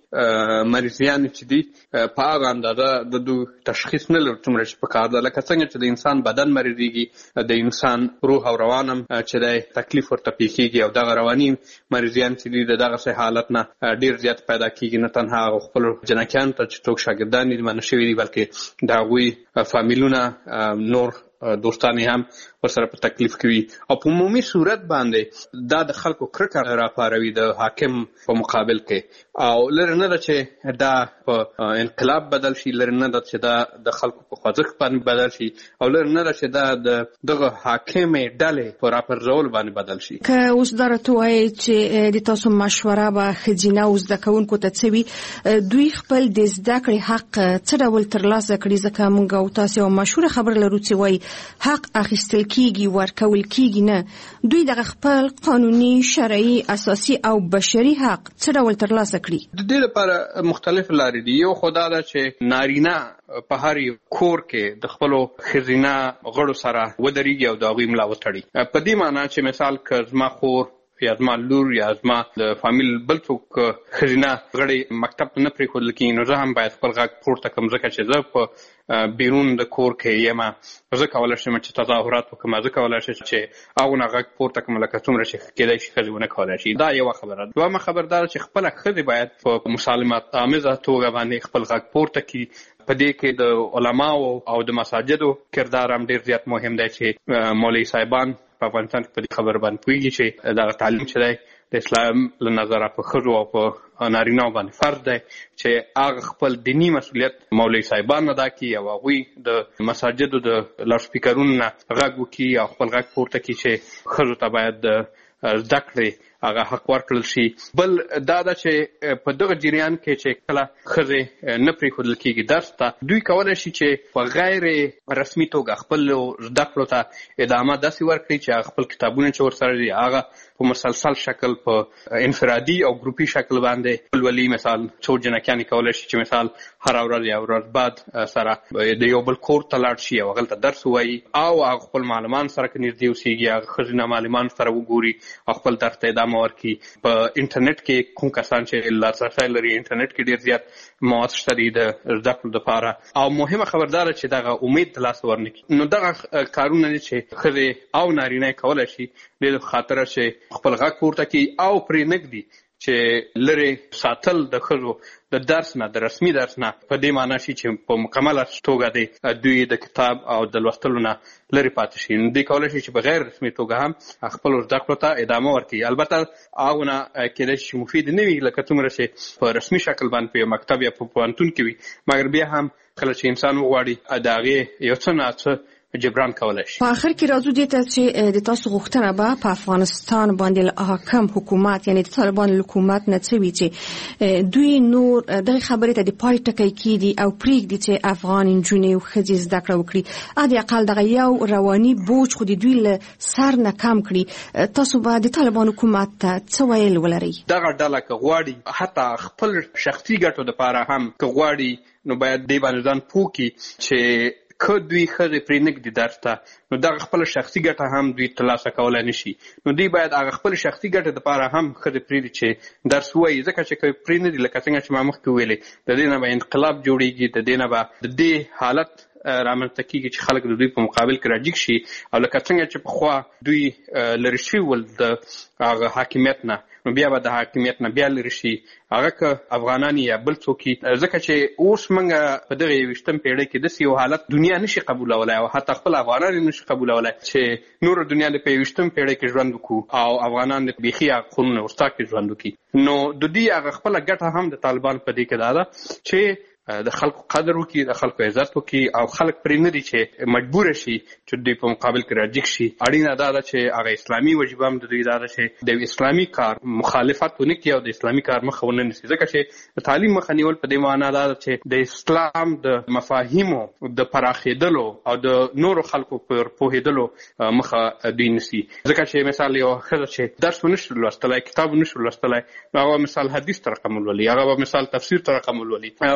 مریضیان چې دي په هغه اندازه د دوی تشخیص نه لرو څومره چې پکار ده. لکه څنګه چې د انسان بدن مریضیږي د انسان روح او روان هم چې د تکلیف ورته پیښیږي او دغه رواني مریضیان چې دي د دغه حالت نه ډیر زیات پیدا کیږي. نه تنها خپل جنکیان ته چې څوک شاګردان دي منع شوي دي بلکې د هغوی فامیلونه نور دوستان هم ورسره په تکلیف کوي او په عمومي صورت باندې دا د خلکو کرکه راپاروي د حاکم په مقابل کې او لري نه ده چې دا په انقلاب بدل شي، لري نه ده چې دا د خلکو په خوځښت باندې بدل شي او لري نه ده چې دا دغه حاکم ډلې په راپرځول باندې بدل شي. که اوس دا راته وایي چې د تاسو مشوره به ښځینه او زده کوونکو ته څه وي دوی خپل د زده کړې حق څه ډول ترلاسه کړي؟ ځکه موږ او تاسو یوه مشهوره خبره لرو چې وایي حق اخیستل کیږي ورکول کیږي نه. دوی دغه خپل قانوني شرعي اساسي او بشري حق څه ډول ترلاسه کړي؟ د دې لپاره مختلف لارې دي. یو خدا ده چې نارینه په هر یو کور کې د خپلو ښځینه غړو سره ودرېږي او د هغوی ملا وتړي. په دې معنی چې مثال که زما خور یا زما لور یا زما د فامیل بل څوک ښځینه غړی مکتب ته نه پرېښودل کېږي نو زه هم باید خپل غږ پورته کړم ځکه چې زه په بیرون د کور کې یم. زه کولی شم چې تظاهرات وکړم، زه کولی شم چې هغونه غږ پورته کړم لکه څومره چې کېدای شي ښځې ونه کولی شي. دا یوه خبره. دویمه خبر دا ده چې خپله ښځې باید په مسالمت آمیزه توګه باندې خپل غږ پورته کړي. په دې کې د علماو او د مساجدو کردار هم ډېر زیات مهم دی چې مولوي صاحبان په افغانستان کې په دې خبر باندې پوهېږي چې دغه تعلیم چې دی د اسلام له نظره په ښځو او په نارینه‌و باندې فرض دی چې هغه خپل دیني مسؤلیت مولوي صاحبان ادا کړي او هغوی د مساجدو د لاوډسپیکرونو نه غږ وکړي او خپل غږ پورته کړي چې ښځو ته باید زده کړې هغه حق ورکړل شي. بل دا ده چې په دغه جریان کې چې کله ښځې نه پرېښودل کېږي درس ته دوی کولی شي چې په غیر رسمي توګه خپلو زده کړو ته ادامه داسې ورکړي چې هغه خپل کتابونه چې ورسره دي هغه په مسلسل شکل په انفرادي او ګروپي شکل باندې ولولي. مثال څو جنکیانې کولی شي چې مثال هره ورځ یا ورځ بعد سره د یو بل کور ته لاړ شي او هغلته درس ووایي او هغه خپل معلمان سره که نږدې اوسېږي هغه ښځینه معلمان سره وګوري او خپل درس ته ادامه ورکړي. په انټرنیټ کې کوم کسان چې لاسرسی لري انټرنیټ کې ډېر زیات مواد شته دي د زده کړو دپاره او مهمه خبرداره چې دغه امید د لاسه ورنکړي. نو دغه کارونه دي چې ښځې او نارینه کولی شي دې خاطره چې خپل غږ پورته کړي او پرې نږدي چې لرې ساتل د ښځو د درس نه د رسمي درس نه په دې معنی شي چې په مکمله توګه دوی د کتاب او د لوستلو نه لرې پاتې شي. نو دوی کولی شي چې په غیر رسمي توګه هم خپلو زده کړو ته ادامه ورکړي. البته هغونه کېدای شي چې مفید نه وي لکه څومره چې په رسمي شکل باندې په مکتب یا په پوهنتون کې وي، مګر بیا هم کله چې انسان وغواړي د هغې یو څه نه څه جبران کولای شي. په اخر کې راځو دې ته چې د تاسو غوښتنه به په افغانستان باندې حاکم حکومت یعنی د طالبان حکومت نه څه وي چې دوی نور دغه خبرې ته د پای ټکی کېږي او پرېږدي چې افغان نجونې او ښځې زده کړه وکړي. د اقل دغه یو رواني بوج خو د دوی له سر نه کم کړي. تاسو به د طالبان حکومت ته څه ویل ولرئ؟ دغه ډله که غواړي حتی خپل شخصي ګټو دپاره هم که غواړي نو باید دې باندې ځان پوه کړي چې که دوی ښځې پرې نږدي درس ته نو دغه خپله شخصي ګټه هم دوی ترلاسه کولی نه شي. نو دوی باید هغه خپل شخصي ګټې دپاره هم ښځې پرېږدي چې درس ووایي ځکه چې که پرې نه دي لکه څنګه چې ما مخکې ویلې د دې نه به انقلاب جوړېږي، د دې نه به د دې حالت رامنځته کېږي چې خلک د دوی په مقابل کې راجګ شي او لکه څنګه چې پخوا دوی لرې شوي ول د هغه حاکمیت نه نو بیا به د حاکمیت نه بیا لرې شي هغه که افغانان یا بل څوک ځکه چې اوس موږ په دغه 21 پیړۍ کې داسې یو حالت دنیا نشي قبولولی او حتی خپل افغانان نشي قبولولی چې نوره دنیا د په 21 پیړۍ کې ژوند وکړو او افغانان د بیخي هغه قانون وروسته کې ژوند وکړي. نو د دوی هغه خپله ګټه هم د طالبان په دې کې دا ده چې د خلکو قدر وکړي، د خلکو عزت وکړي او خلک پرې نه دي چې مجبوره شي چې دوی په مقابل کې راجګ شي. اړینه دا ده چې هغه اسلامي وجیبه هم د دوی دا ده چې د اسلامي کار مخالفت ونه کړي او د اسلامي کار مخه ونه نیسي ځکه چې د تعلیم مخه نیول په دې معنا دا ده چې د اسلام د مفاهیمو د پراخېدلو او د نورو خلکو پر پوهېدلو مخه دوی نیسي. ځکه چې مثال یو ښځه چې درس ونشي لوستلی، کتاب ونشي لوستلی نو هغه مثال حدیث ته رقم ولولي، هغه به مثال تفسیر ته رقم ولولي، هغه به قرآن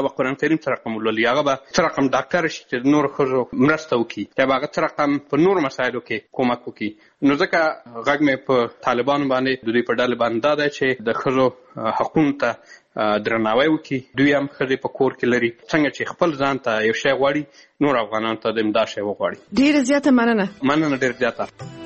کریم څه رقم ولولي، هغه به څه رقم ډاکټر شي چې نور ښځو مرسته وکړي، یا به هغه څه رقم په نور مسایلو کې کومک وکړي. نو ځکه غږ مې په طالبانو باندې د دوی په ډله باندې دا دی چې د ښځو حقونو ته درناوی وکړي. دوی هم ښځې په کور کې لري، څنګه چې خپل ځان ته یو شی غواړي نور افغانانو ته د امدا شی وغواړي. ډېره زیاته مننه. ډېر زیاته.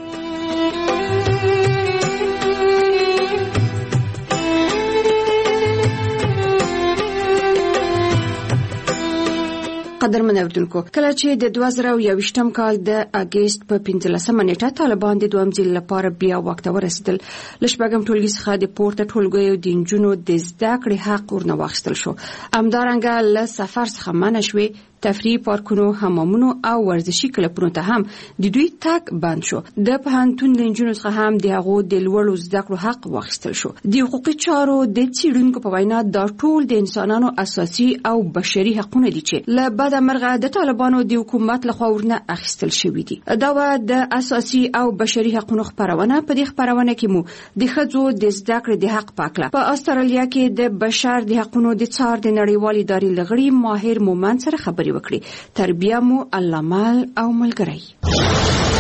قدرمن اوریدونکو، کله چې د 2021م کال د اگست په 15مه نیټه طالبان د دویم ځل لپاره بیا واک ته ورسېدل، له شپږم ټولګي څخه د پورته ټولګیو د نجونو د زده کړې حق ورنه واخیستل شو. همدارنګه له سفر څخه منع شوې، تفریح پارکونو، حمامونو او ورزشي کلبونو ته هم د دوی تګ بند شو. د پوهنتون د نجونو څخه هم د هغو د لوړو زده کړو حق واخیستل شو. د حقوقي چارو د څېړونکو په وینا دا ټول د انسانانو اساسي او بشري حقونه دي چې له بده مرغه د طالبانو د حکومت لخوا ورنه اخیستل شوي دي. دا و د اساسي او بشري حقونو خبرونه. په دې خبرونه کې مو د ښځو د زده کړې د حق پاکله په استرالیا کې د بشر د حقونو د څار د نړیوال ادارې لغړي ماهر مومند سره خبرې وکړي. تربیه مو علامه او ملګری.